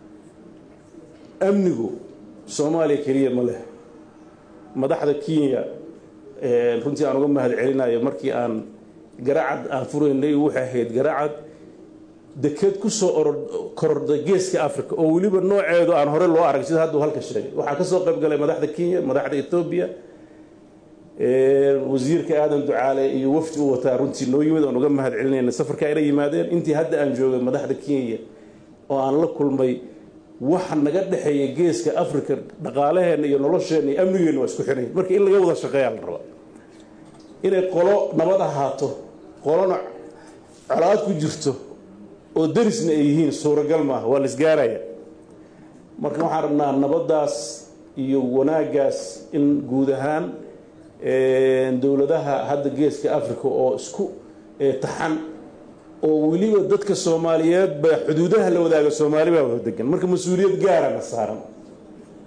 Speaker 21: amnigu soomaaliya keliya ma leh. madaxda kenya runtii aan uga mahad celinayo markii aan garaacad aan furaynay waxay ahayd garaacad deked ku soo korodhay geeska africa oo weliba nooceedu aan hore loo arag sida hadda uu halka sheegay. waxaa ka soo qayb galay madaxda kenya, madaxda etoobiya, wasiirka aadan ducaale iyo wafdi u wataa runtii noo yimid aan uga mahad celinayna safarka ayna yimaadeen. intii hadda aan joogay madaxda kenya oo aan la kulmay waxa naga dhexeeya geeska africa dhaqaalaheenna iyo nolosheenna iyo amnigeenna waa isku xidhay. marka in laga wada shaqeeyaa la rabaa inay qolo nabad ahaato, qolona colaad ku jirto oo darisna ay yihiin suuragal maaha, waa la isgaaraya. marka waxaan rabnaa nabaddaas iyo wanaaggaas in guud ahaan dowladaha hadda geeska africa oo isku taxan oo weliba dadka soomaaliyeed ba xuduudaha la wadaaga soomaali baa wada degan, marka mas-uuliyad gaarana saaran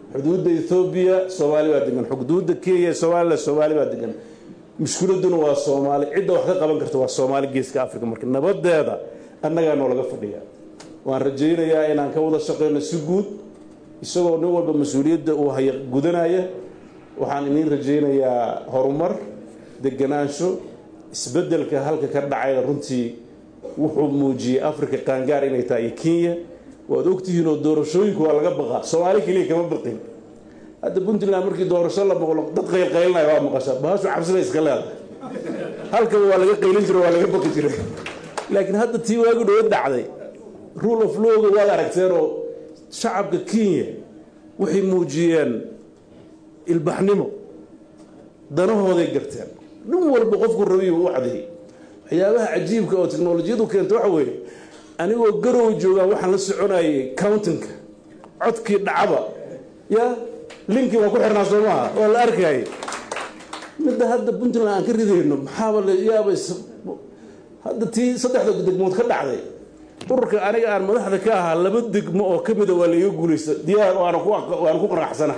Speaker 21: xuduudda ethoobiya soomaali baa degan xuduudda kenya somalilan soomaali baa degan mushkiladuna waa soomaali cidda wax ka qaban karta waa soomaali geeska africa marka nabadeeda annagaa noo laga fadhiyaa waan rajaynayaa inaan ka wada shaqeyno si guud isagoo nin walba mas-uuliyadda uu haya gudanaya waxaan idiin rajaynayaa horumar deganaansho isbeddelka halka ka dhacayna runtii wuxuu muujiyey africa qaangaar inay tahay iyo kenya waad ogtihiinoo doorashooyinku waa laga baqaa soomaali keliya kama baqin hadda puntland markii doorasho la maqlo dad qaylqaylinaya waa maqasha bahashu cabsibay iska leedahay halkaba waa laga qaylin jiro waa laga baqi jiray laakiin hadda tii waagu dhawo dhacday rule of lawga waad aragteenoo shacabka kenya waxay muujiyeen ilbaxnimo danahooday garteen nin walba qofku rabiyu u cadeeyey waxyaabaha cajiibka oo teknolojiyadu keenta waxa weeye anigoo garow joogaan waxaan la soconayay countinka codkii dhacaba ya linkii waa ku xirnaa soo maaha waa la arkayay midda hadda puntland aan ka ridayno maxaaba la yaaba hadda tii saddexda degmood ka dhacday ururka aniga aan madaxda ka ahaa laba degmo oo ka mida waa laiga guulaysta diyaar waana ku qanacsana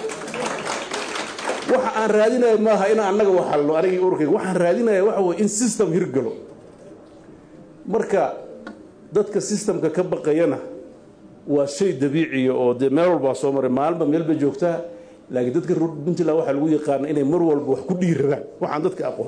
Speaker 21: waxa aan raadinaya maaha in annaga waxalno anigii ururkayga waxaan raadinaya waxa weye in system hirgalo marka dadka systemka ka baqayana waa shay dabiiciya oo dee meel walbaa soo maray maalinba meel bay joogtaa laakiin dadka puntland waxaa lagu yaqaana inay mar walba wax ku dhiirradaan waxaan dadka aqoon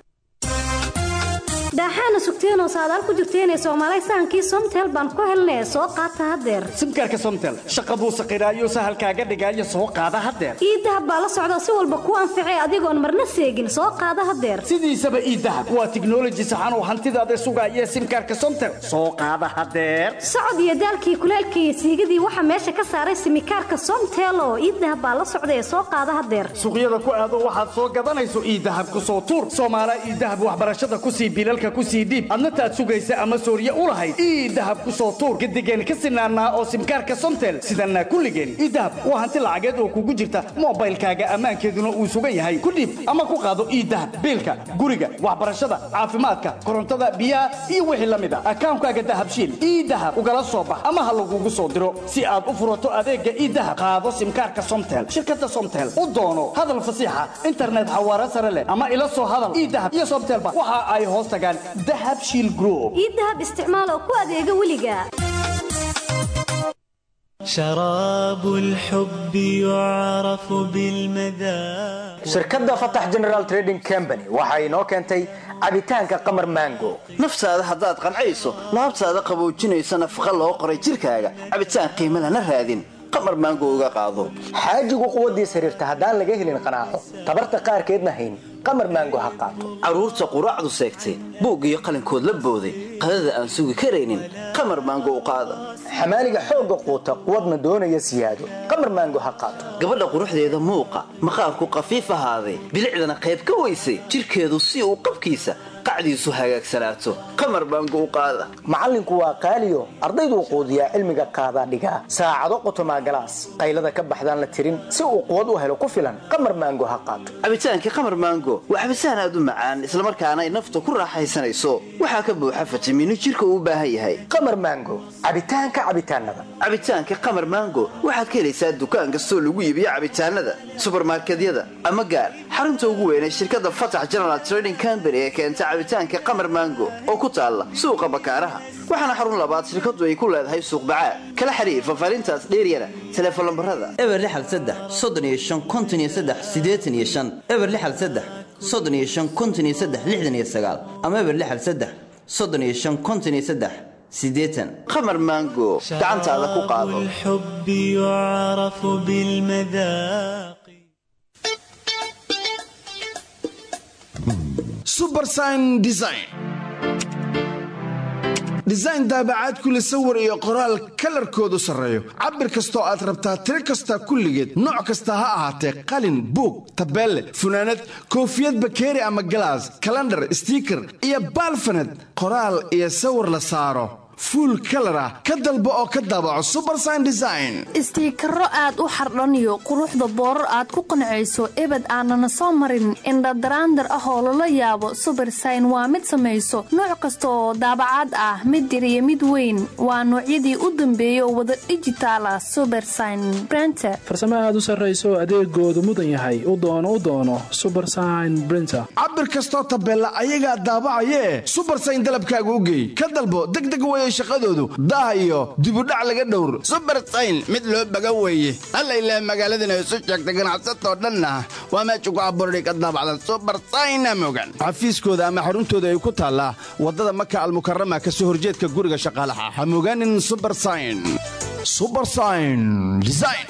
Speaker 9: daaxaana sugteenoo saadaal ku jirteenee soomaalay sahankii somtel baan ku helnee soo qaata haddeer
Speaker 3: simkaarka somtel shaqa buu saqiraayo sahalkaaga dhigaayo soo qaada haddeer
Speaker 9: iidahab baa la socda si walba kuu anficay adigoon marna seegin soo qaada haddeer
Speaker 3: sidiisaba iidahab waa tiknoloji saxan oo hantidaada sugaaya simkaarka somtel soo qaada haddeer
Speaker 9: socod iyo daalkii kuleelkii iyo siigadii waxaa meesha ka saaray simikaarka somtel oo iidahab baa la socda ee soo qaada haddeer
Speaker 3: suuqyada ku aado waxaad soo gadanayso iidahab ku soo tuur soomaala iidahab waxbarashada ku sii bilalka kusii dhiib adna taad sugaysa ama sooriye u lahayd ii dahab ku soo tuur gadigeen ka sinaanaa oo simkaarka somtel sidanaa kulligeen ii dahab waa hanti lacageed oo kugu jirta moobaylkaaga ammaankeeduna uu sugan yahay ku dhiib ama ku qaado ii dahab biilka guriga waxbarashada caafimaadka korontada biyaha iyo wixii la mid a akaankaaga dahabshiil ii dahab ugala soo bax ama ha lagugu soo diro si aad u furato adeega ii dahab qaado simkaarka somtel shirkada somtel u doono hadal fasiixa internet xawaare sare leh ama ila soo hadal ii dahab iyo somtelba waxa ay hoos tagaan dahab shiil group
Speaker 9: ii dahab isticmaal oo ku adeega weliga
Speaker 10: شراب الحب يعرف بالمذاق
Speaker 22: shirkadda fatax general trading company waxa inoo keentay cabitaanka qamar mango
Speaker 23: naftaada haddaad qancayso laabtaada qaboojinaysa nafaqa loo qoray jirkaaga cabitaan qiimo lana raadin qamar mango uga qaado
Speaker 22: xaajigu quwaddiisa xiriirta haddaan laga helin qanaaco tabarta qaarkeedna hayn qamar mango ha qaato
Speaker 23: carruurta quraacdu seegtay buug iyo qalinkood la booday qadada aan sugi karaynin qamar mango u qaada
Speaker 22: xamaaliga xoogga quuta quwadna doonaya siyaado qamar mango ha qaato
Speaker 23: gabadha quruxdeeda muuqa maqaarku qafiif ahaaday bilicdana qayb ka weysay jirkeedu si uu qabkiisa qacdiisu hagaagsanaato qamar mango u qaada
Speaker 22: macallinku waa qaaliyo ardayduu quudiyaa cilmiga qaadaa dhigaa saacado qotomaa galaas qaylada ka baxdaan la tirin si uu quwad u helo ku filan qamar mango ha qaato
Speaker 23: cabitaankii qamar mango waa cabitaan aad u macaan islamarkaana ay nafta ku raaxaysanayso waxaa ka buuxa fitamiino jirka uu u baahan yahay
Speaker 22: qamar mango cabitaanka cabitaanada
Speaker 23: cabitaanka qamar mango waxaad ka helaysaa dukaan kastoo lagu iibiyo cabitaanada subarmarkedyada ama gaar xarunta ugu weyn ee shirkadda fatax general trading company ee keenta cabitaanka qamar mango oo ku taalla suuqa bakaaraha waxaana xarun labaad shirkadu ay ku leedahay suuq bacaad kala xiriir fafaarintaas dheeryana telefoon lambarada
Speaker 24: eber lixal saddex soddon iyo shan konton iyo saddex siddeetan iyo shan eber lixal saddex soddon iyo shan konton iyo saddex lixdan iyo sagaal ama eber lixal saddex soddon iyo shan konton iyo saddex siddeetan
Speaker 23: qamar mango gacantaada ku qaado
Speaker 10: الحب يعرف بالمذاق
Speaker 19: subersign design design daabacaad kule sawir iyo qoraal kalarkoodu sarreeyo cabir kastoo aad rabtaa tiro kasta kulligeed nooc kasta ha ahaatee qalin buug tabeelle funaanad koofiyad bakeeri ama galaas kalandhar stiiker iyo baalfaned qoraal iyo sawir la saaro full color ah ka dalbo oo ka daabaco super sign design
Speaker 2: istiikaro aad u xardhaniyo quruxda boorar aad ku qancayso ebed aanana soo marin indhadaraandar ah oo lala yaabo super sign waa mid samayso nooc kasta oo daabacaad ah mid yar iyo mid weyn waa noocyadii u dambeeyay oo wada digital ah super sign printer
Speaker 20: farsamo aad u sarreyso adeegoodu mudan yahay u doono u doono super sign printer
Speaker 19: cabir kastoo tabeella ayagaa daabacayee super sign dalabkaaga u geey ka dalbo degdeg weeye shaqadoodu daah iyo dibudhac laga dhowr
Speaker 23: super sign mid loo baga weeye alla ilaa magaaladana isu sheegta ganacsatoo dhanna waa meesha ku abuurday ka daabacda super sign mogan
Speaker 19: xafiiskooda ama xaruntooda ay ku taallaa waddada maka almukarama ka soo horjeedka guriga shaqaalaha ha mogaanin super sign super sign design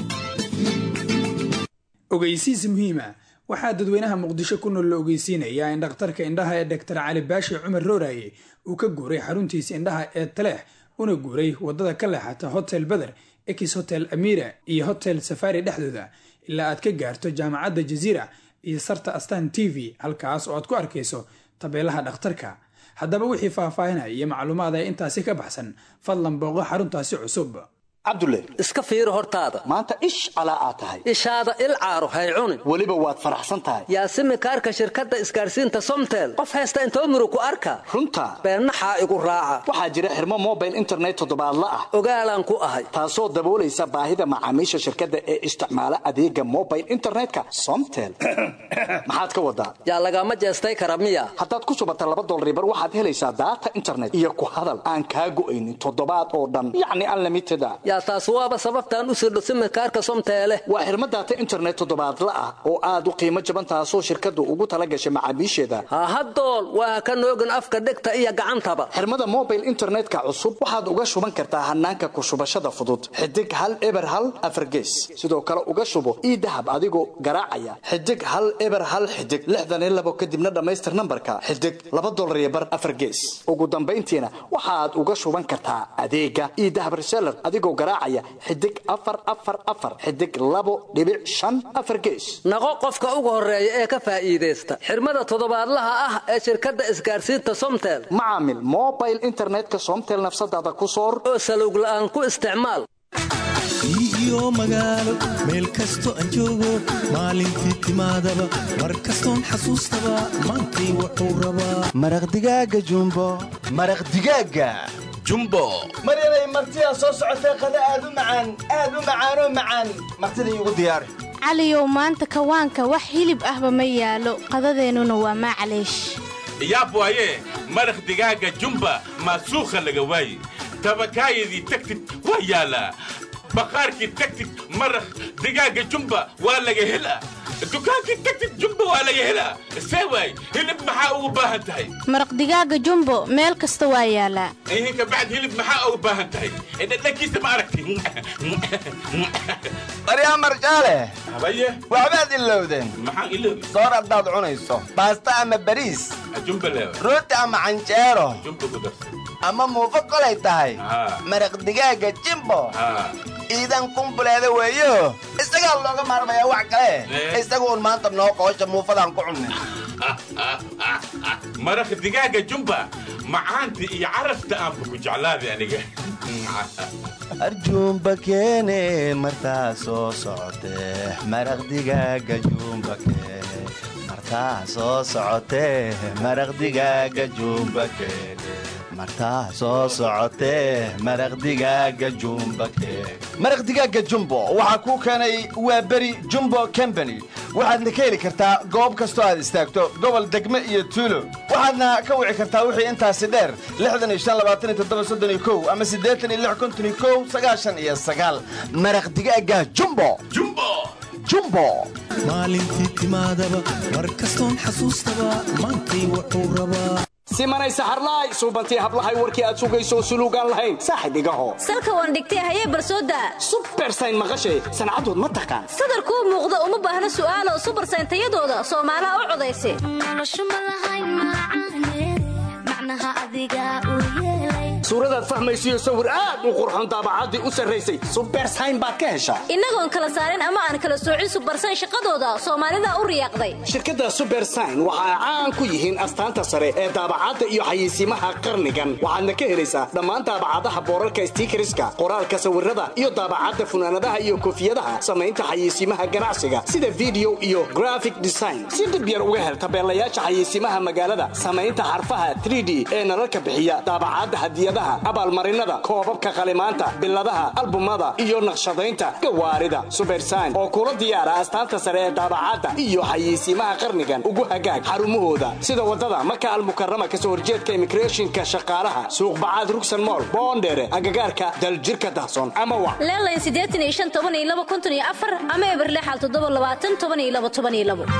Speaker 4: ogeysiis muhiima waxaa dadweynaha muqdisho ku nool la ogeysiinayaa in dhakhtarka indhaha ee doctor cali baashi cumar rooraye uu ka guuray xaruntiisa indhaha ee taleex una guuray wadada ka leexata hotel beder ex hotel amira iyo hotel safari dhexdooda ilaa aad ka gaarto jaamacadda jaziira iyo sarta astaan t v halkaas oo aad ku arkayso tabeelaha dhakhtarka haddaba wixii faahfaahinaya iyo macluumaad ee intaasi ka baxsan fadlan booqo xaruntaasi cusub
Speaker 8: cabdulle
Speaker 14: iska fiiro hortaada
Speaker 8: maanta ish calaa aad tahay
Speaker 14: ishaada il caaro hay cunin
Speaker 8: weliba waad faraxsan tahay
Speaker 14: yaasimi kaarka shirkadda isgaarsiinta somtel qof haysta intoo muru ku arka
Speaker 8: runta
Speaker 14: beennaxaa igu raaca
Speaker 8: waxaa jira xirmo mobile internet toddobaadla ah
Speaker 14: ogaalaan ku ahay
Speaker 8: taasoo daboolaysa baahida macaamiisha shirkadda ee isticmaala adeega mobile internetka somtel maxaad ka wadaa
Speaker 14: yaa lagama jeestay kara miya
Speaker 8: haddaad ku subata laba dolaribar waxaad helaysaa daata internet iyo ku hadal aan kaa go'aynin toddobaad oo dhan yacni unlimited
Speaker 14: yaa taas waaba sababtaan u sirdho simikaarka somteele
Speaker 8: waa xirmo daata internet toddobaadla ah oo aad u qiimo jaban taasoo shirkaddu ugu tala gashay macaamiisheeda
Speaker 14: hahadool waa ka noogin afka dhegta iyo gacantaba
Speaker 8: xirmada mobile internetka cusub waxaad uga shuban kartaa hanaanka ku shubashada fudud xidig hal eber hal afargees sidoo kale uga shubo ii dahab adigoo garaacaya xidig hal eber hal xidig lixdan iyo labo kadibna dhammaystir nambarka xidig laba dolar iyo bar afargees ugu dambayntiina waxaad uga shuban kartaa adeega ii dahab reseller adigoo garaacaya xidig afar afar afar xidig labo dhibic shan afar gees
Speaker 14: naqo qofka ugu horeeya ee ka faa'iideysta xirmada toddobaadlaha ah ee shirkadda isgaarsiinta somtel
Speaker 8: macaamil mobile internetka somtel nafsadaada ku soor
Speaker 14: oo salowg la'aan ku isticmaal
Speaker 10: iyo magaalo meel kasto aan joogo maalintii timaadaba mar kastoon xasuustaba maantay wuxuu rabaa
Speaker 23: maraq digaaga jumbo
Speaker 12: maraq digaaga
Speaker 13: jumbo
Speaker 12: maryanay martidaa soo socotay qada aad u macaan aad u macaanoo macaan martidii igu diyaari
Speaker 6: caliyow maanta kawaanka wax hilib ahba ma yaalo qadadeennuna waa maacaleesh
Speaker 13: yaab waaye maraq digaaga jumba maasuukha laga waaye tabakaayadii tagtid waa yaalaa baqaarkii tagtid maraq digaaga jumba waa laga helaa dukaankii tagtid jumba waa laga helaa see waay hilib maxaa ugu baahan tahay
Speaker 6: maraq digaaga jumbo meel kasta waa yaalaa
Speaker 13: ihinka bacd hilib maxaa ugu baahan tahay dhadhankiisa ma aragti
Speaker 12: baryaa marjaale
Speaker 13: habaye
Speaker 12: waxbaad ilowdeen
Speaker 13: maxaan ilowday
Speaker 12: soor haddaad cunayso baasta ama bariis
Speaker 13: jumba leewa
Speaker 12: rooti ama canjeero
Speaker 13: jumba ku darsan
Speaker 12: ama muufo kolay tahay maraq digaaga jimbo iidan kumbuleeda weeyo isagaa looga maarmayaa wax kale isagu un maanta noo qoosha muufadaan ku cunnay
Speaker 13: maraq digaaga jumba macaanta iyo carafta aanba ku jeclaaday aniga
Speaker 23: arjuumba keene martaa soo socotee maraq digaaga juumba keene martaa soo socotee maraq digaaga juumba keene martaa soo socotee maraq digaaga jumbo
Speaker 12: maraq digaaga jumbo waxaa kuu keenay waa beri jumbo combany waxaadna ka heli kartaa goob kastoo aad istaagto gobol degme iyo tuulo waxaadna ka wici kartaa wixii intaasi dheer ama maraq digaaga jumbo jumbo
Speaker 10: maalintii timaadaba mar kastoon xasuustaba maantay wuxuu rabaa
Speaker 3: simanay saxarlaay suubantii hablahay warkii aad sugayso suluugaan lahayn saaxib igaho
Speaker 9: salka waan dhigtay hayee barsooda
Speaker 3: subersayn maqashay sancadood ma taqaan
Speaker 9: sadarkuu muuqda uma baahna su'aalo subersayn tayadooda soomaalaha u codaysa
Speaker 7: noloshu ma lahayn macnaha adiga u yeelay
Speaker 3: suuradaad fahmaysiyo sawir aad u qurxoon daabacaddii u sarraysay subersayn baad ka heshaa
Speaker 9: innagoon kala saarin ama aan kala soocin subersayn shaqadooda soomaalida u riyaaqday
Speaker 3: shirkadda subersayn waxa ay caan ku yihiin astaanta sare ee daabacadda iyo xayeysiimaha qarnigan waxaadna ka helaysaa dhammaan daabacadaha boorarka stiikariska qoraalka sawirada iyo daabacadda funaanadaha iyo koofiyadaha samaynta xayeysiimaha ganacsiga sida video iyo graphic design si dib yar uga hel tabeelayaasha xayeysiimaha magaalada samaynta xarfaha three D ee nalalka bixiya daabacadda hadiyadaha abaalmarinada koobabka qalimaanta biladaha albumada iyo naqshadaynta gawaarida subersayn oo kula diyaara astaanta sare ee daabacadda iyo xayeysiimaha qarnigan ugu hagaag xarumahooda sida wadada maka almukarrama kasoo horjeedka immigrationka shaqaalaha suuq bacaad rugsan mool boondheere agagaarka daljirka dahsoon ama wa
Speaker 9: leelayn siddeetan iyo shan toban iyo laba konton iyo afar ama eberle xal toddoba labaatan toban iyo laba toban iyo labo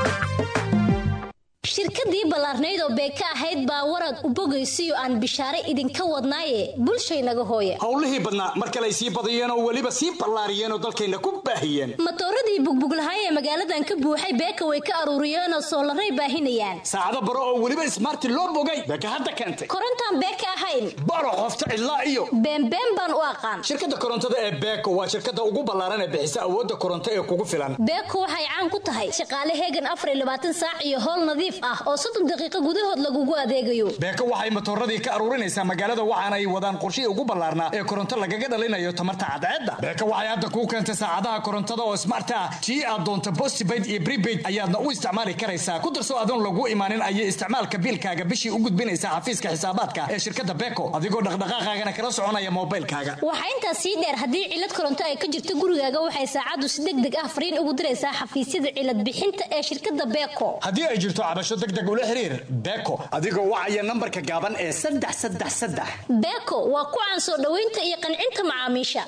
Speaker 9: shirkadii ballaarnayd oo beeka ahayd baa warad u bogaysiyo aan bishaare idinka wadnaaye bulshaynaga hooye
Speaker 3: howlihii badnaa mar kale ay sii badiyeen oo weliba sii ballaariyeen oo dalkayna ku baahiyeen
Speaker 9: matooradii bugbuglahay ee magaaladan ka buuxay beeka way ka aruuriyeen oo soolaray baahinayaan
Speaker 3: saacado baro oo weliba ismaarti loo bogay beeka hadda keentay
Speaker 9: korontaan beeka ahayn
Speaker 3: baro qofta cidlaa iyo
Speaker 9: beenbeen baan u aqaan
Speaker 3: shirkadda korontada ee beeko waa shirkadda ugu ballaaran ee bixisa awoodda koronto ee kugu filan
Speaker 9: beeko waxay caan ku tahay shaqaale heegan afar iyo labaatan saac iyo howl nadiif ah oo soddon daqiiqo gudahood lagugu adeegayo
Speaker 3: beeko waxay matooradii ka aruurinaysaa magaalada waxaana ay wadaan qorshihii ugu ballaarnaa ee koronto lagaga dhalinayo tamarta cadceedda beeko waxay hadda kuu keentay saacadaha korontada oo smart ah tii aad doonto postpaid iyo prepaid ayaadna u isticmaali karaysaa ku darso adoon lagu imaanin ayay isticmaalka biilkaaga bishii u gudbinaysaa xafiiska xisaabaadka ee shirkadda beeko adigoo dhaqdhaqaaqaagana kala soconaya moobilkaaga
Speaker 9: waxaa intaas sii dheer haddii cilad koronto ay ka jirto gurigaaga waxay saacaddu si deg deg ah fariin ugu diraysaa xafiisyada cilad bixinta ee shirkadda beeko
Speaker 3: haddii ay jirto cabasho degdeg ula xiriir beeko adigoo wacaya nambarka gaaban ee saddex saddex saddex
Speaker 9: beeko waa ku caan soo dhoweynta iyo qancinta macaamiisha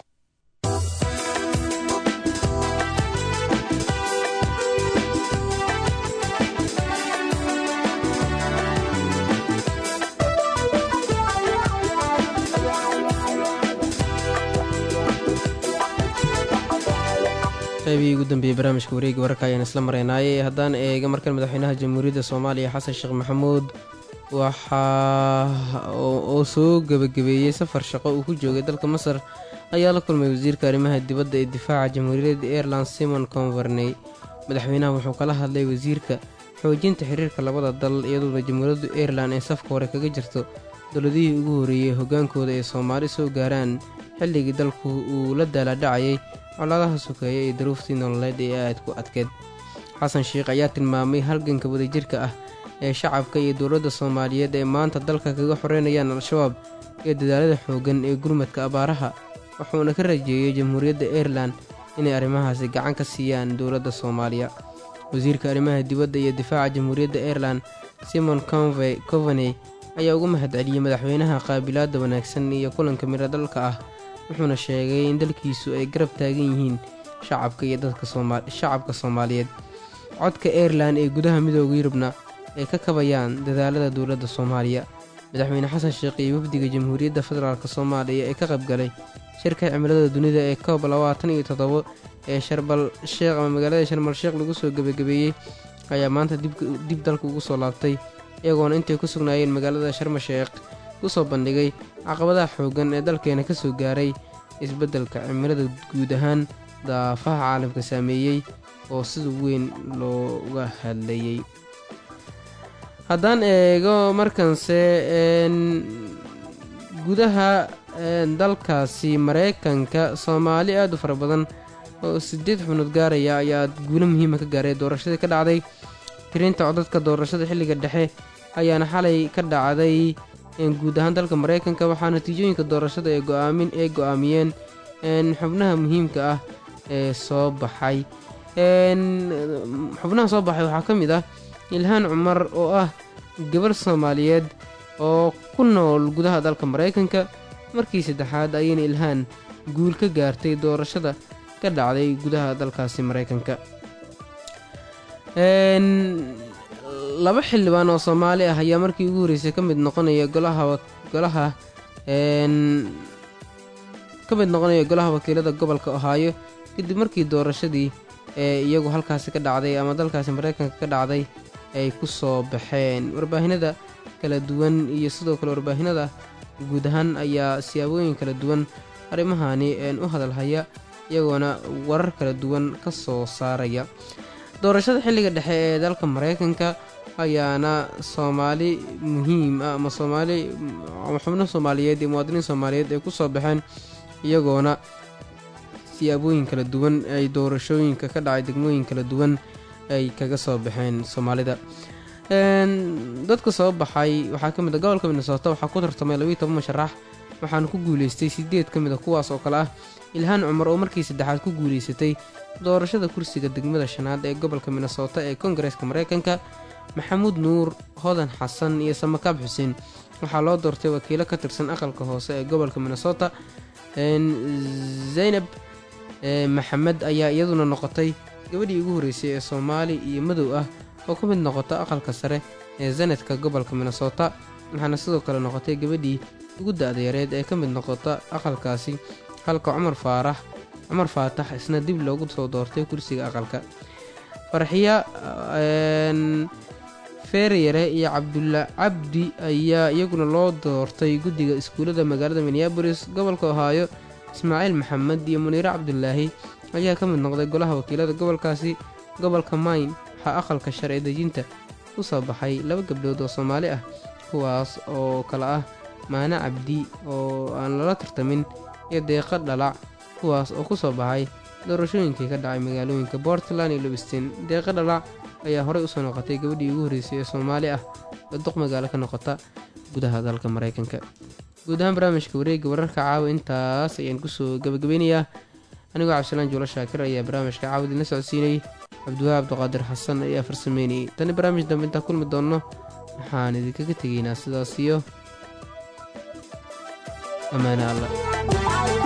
Speaker 1: qaybihii ugu dambeeyey barnaamijka wareega wararka ayaan isla maraynaayey haddaan eega markan madaxweynaha jamhuuriyadda soomaaliya xasan sheekh maxamuud waxaa oo soo gebagabeeyey safar shaqo uu ku joogay dalka masar ayaa la kulmay wasiirka arrimaha dibadda ee difaaca jamhuuriyadda ireland simon converney madaxweynaha wuxuu kala hadlay wasiirka xoojinta xiriirka labada dal iyadoona jamhuuriyadda ireland ee safka hore kaga jirto dowladihii ugu horreeyey hoggaankooda ay soomaali soo gaaraan xilligii dalku uu la daaladhacayay colaadaha sokeeya iyo daruuftii nololeed ee aad ku adkeed xasan sheekh ayaa tilmaamay halganka wadajirka ah ee shacabka iyo dowladda soomaaliyeed ee maanta dalka kaga xoreynayaan al-shabaab iyo dadaalada xooggan ee gurmadka abaaraha wuxuuna ka rajeeyey jamhuuriyadda ireland inay arrimahaasi gacan ka siiyaan dowladda soomaaliya wasiirka arrimaha dibadda iyo difaaca jamhuuriyadda ireland simon conveney ayaa ugu mahadceliyey madaxweynaha qaabilaadda wanaagsan iyo kulanka midho dalka ah wuxuuna sheegay in dalkiisu ay garab taagan yihiin shacabka iyo dadka shacabka soomaaliyeed codka ireland ee gudaha midooda yurubna ay ka kabayaan dadaalada dowladda soomaaliya madaxweyne xasan sheekh iyo wafdiga jamhuuriyadda federaalk soomaaliya ee ka qaybgalay shirka cimilada dunida ee koob labaatan iyo toddobo ee sharbal sheekh ama magaalada sharmal sheekh lagu soo gebagabeeyey ayaa maanta dib dalka ugu soo laabtay iyagoona intay ku sugnaayeen magaalada sharma sheekh ku soo bandhigay caqabadaha xooggan ee dalkeena ka soo gaaray isbeddelka cimilada guud ahaan daafaha caalamka saameeyey oo sida weyn looga hadlayey haddaan eego markanse gudaha dalkaasi maraykanka soomaali aad u fara badan oo siddeed xubnood gaaraya ayaa guulo muhiima ka gaaray doorashadii ka dhacday tirinta codadka doorashada xilliga dhexe ayaana xalay ka dhacday guud ahaan dalka maraykanka waxaa natiijooyinka doorashada ee go'aamin ay go'aamiyeen xubnaha muhiimka ah ee soo baxay xubnaha soo baxay waxaa ka mid ah ilhaan cumar oo ah gabar soomaaliyeed oo ku nool gudaha dalka maraykanka markii saddexaad ayayna ilhaan guul ka gaartay doorashada ka dhacday gudaha dalkaasi maraykanka laba xildhibaan oo soomaali ah ayaa markii ugu horreysay ka mid noqonaya golaha golaha ka mid noqonaya golaha wakiilada gobolka ohaayo kadib markii doorashadii ee iyagu halkaasi ka dhacday ama dalkaasi maraykanka ka dhacday ay ku soo baxeen warbaahinada kala duwan iyo sidoo kale warbaahinada guud ahaan ayaa siyaabooyin kala duwan arrimahani u hadalhaya iyagoona warar kala duwan ka soo saaraya. doorashada xilliga dhexe ee dalka maraykanka ayaana soomaali muhiim ah ama soomaali ama xubno soomaaliyeed iyo muwaadiniin soomaaliyeed ay ku soo baxeen iyagoona siyaabooyin kala duwan ay doorashooyinka ka dhacay degmooyin kala duwan ay kaga soo baxeen soomaalida. dadka soo baxay waxaa ka mid a gobolka minnesota waxaa ku tartamay labiiyo toban musharax waxaana ku guuleystay sideed ka mid a kuwaas oo kale ah ilhaan cumar oo markii saddexaad ku guuleysatay doorashada kursiga degmada shanaad ee gobolka minnesota ee koongareeska maraykanka. maxamuud nuur hodan xasan iyo samakaab xuseen waxaa loo doortay wakiilo ka tirsan aqalka hoose ee gobolka minnesota. zaynab maxamed ayaa iyaduna noqotay gabadhii ugu horreysay ee soomaali iyo madow ah oo ka mid noqota aqalka sare ee sanadka gobolka minnesota, waxaana sidoo kale noqotay gabadhii ugu da-dayareed ee ka mid noqota aqalkaasi, halka cumar faarax cumar faatax isna dib loogu soo doortay kursiga aqalka. farxiya feeryare iyo cabdulla cabdi ayaa iyaguna loo doortay guddiga iskuullada magaalada minneabolis gobolka ohaayo. ismaaciil maxamed iyo muniire cabdulaahi ayaa ka mid noqday golaha wakiilada gobolkaasi. gobolka mayn waxaa aqalka sharci dejinta u soo baxay laba gabdhood oo soomaali ah kuwaas oo kale ah maane cabdi oo aan lala tartamin iyo deeqa dhalac kuwaas oo ku soo baxay doorashooyinkii ka dhacay magaalooyinka portland iyo lewiston. deeqa dhalac ayaa horey usoo noqotay gabadhii ugu horreysay ee soomaali ah oo duq magaalo ka noqota gudaha dalka maraykanka. guud ahaan barnaamijka wareegga wararka caawa intaas ayaan kusoo gabagabeynayaa. anigoo cabdisalaan juulo shaakir ayaa barnaamijka caawa idinla socodsiinayay. cabdiwahaab abduqaadir xasan ayaa farsameynayay. tani barnaamij dambe intaa kulmi doonno waxaan idinkaga tegaynaa sidaas iyo ammaane alla.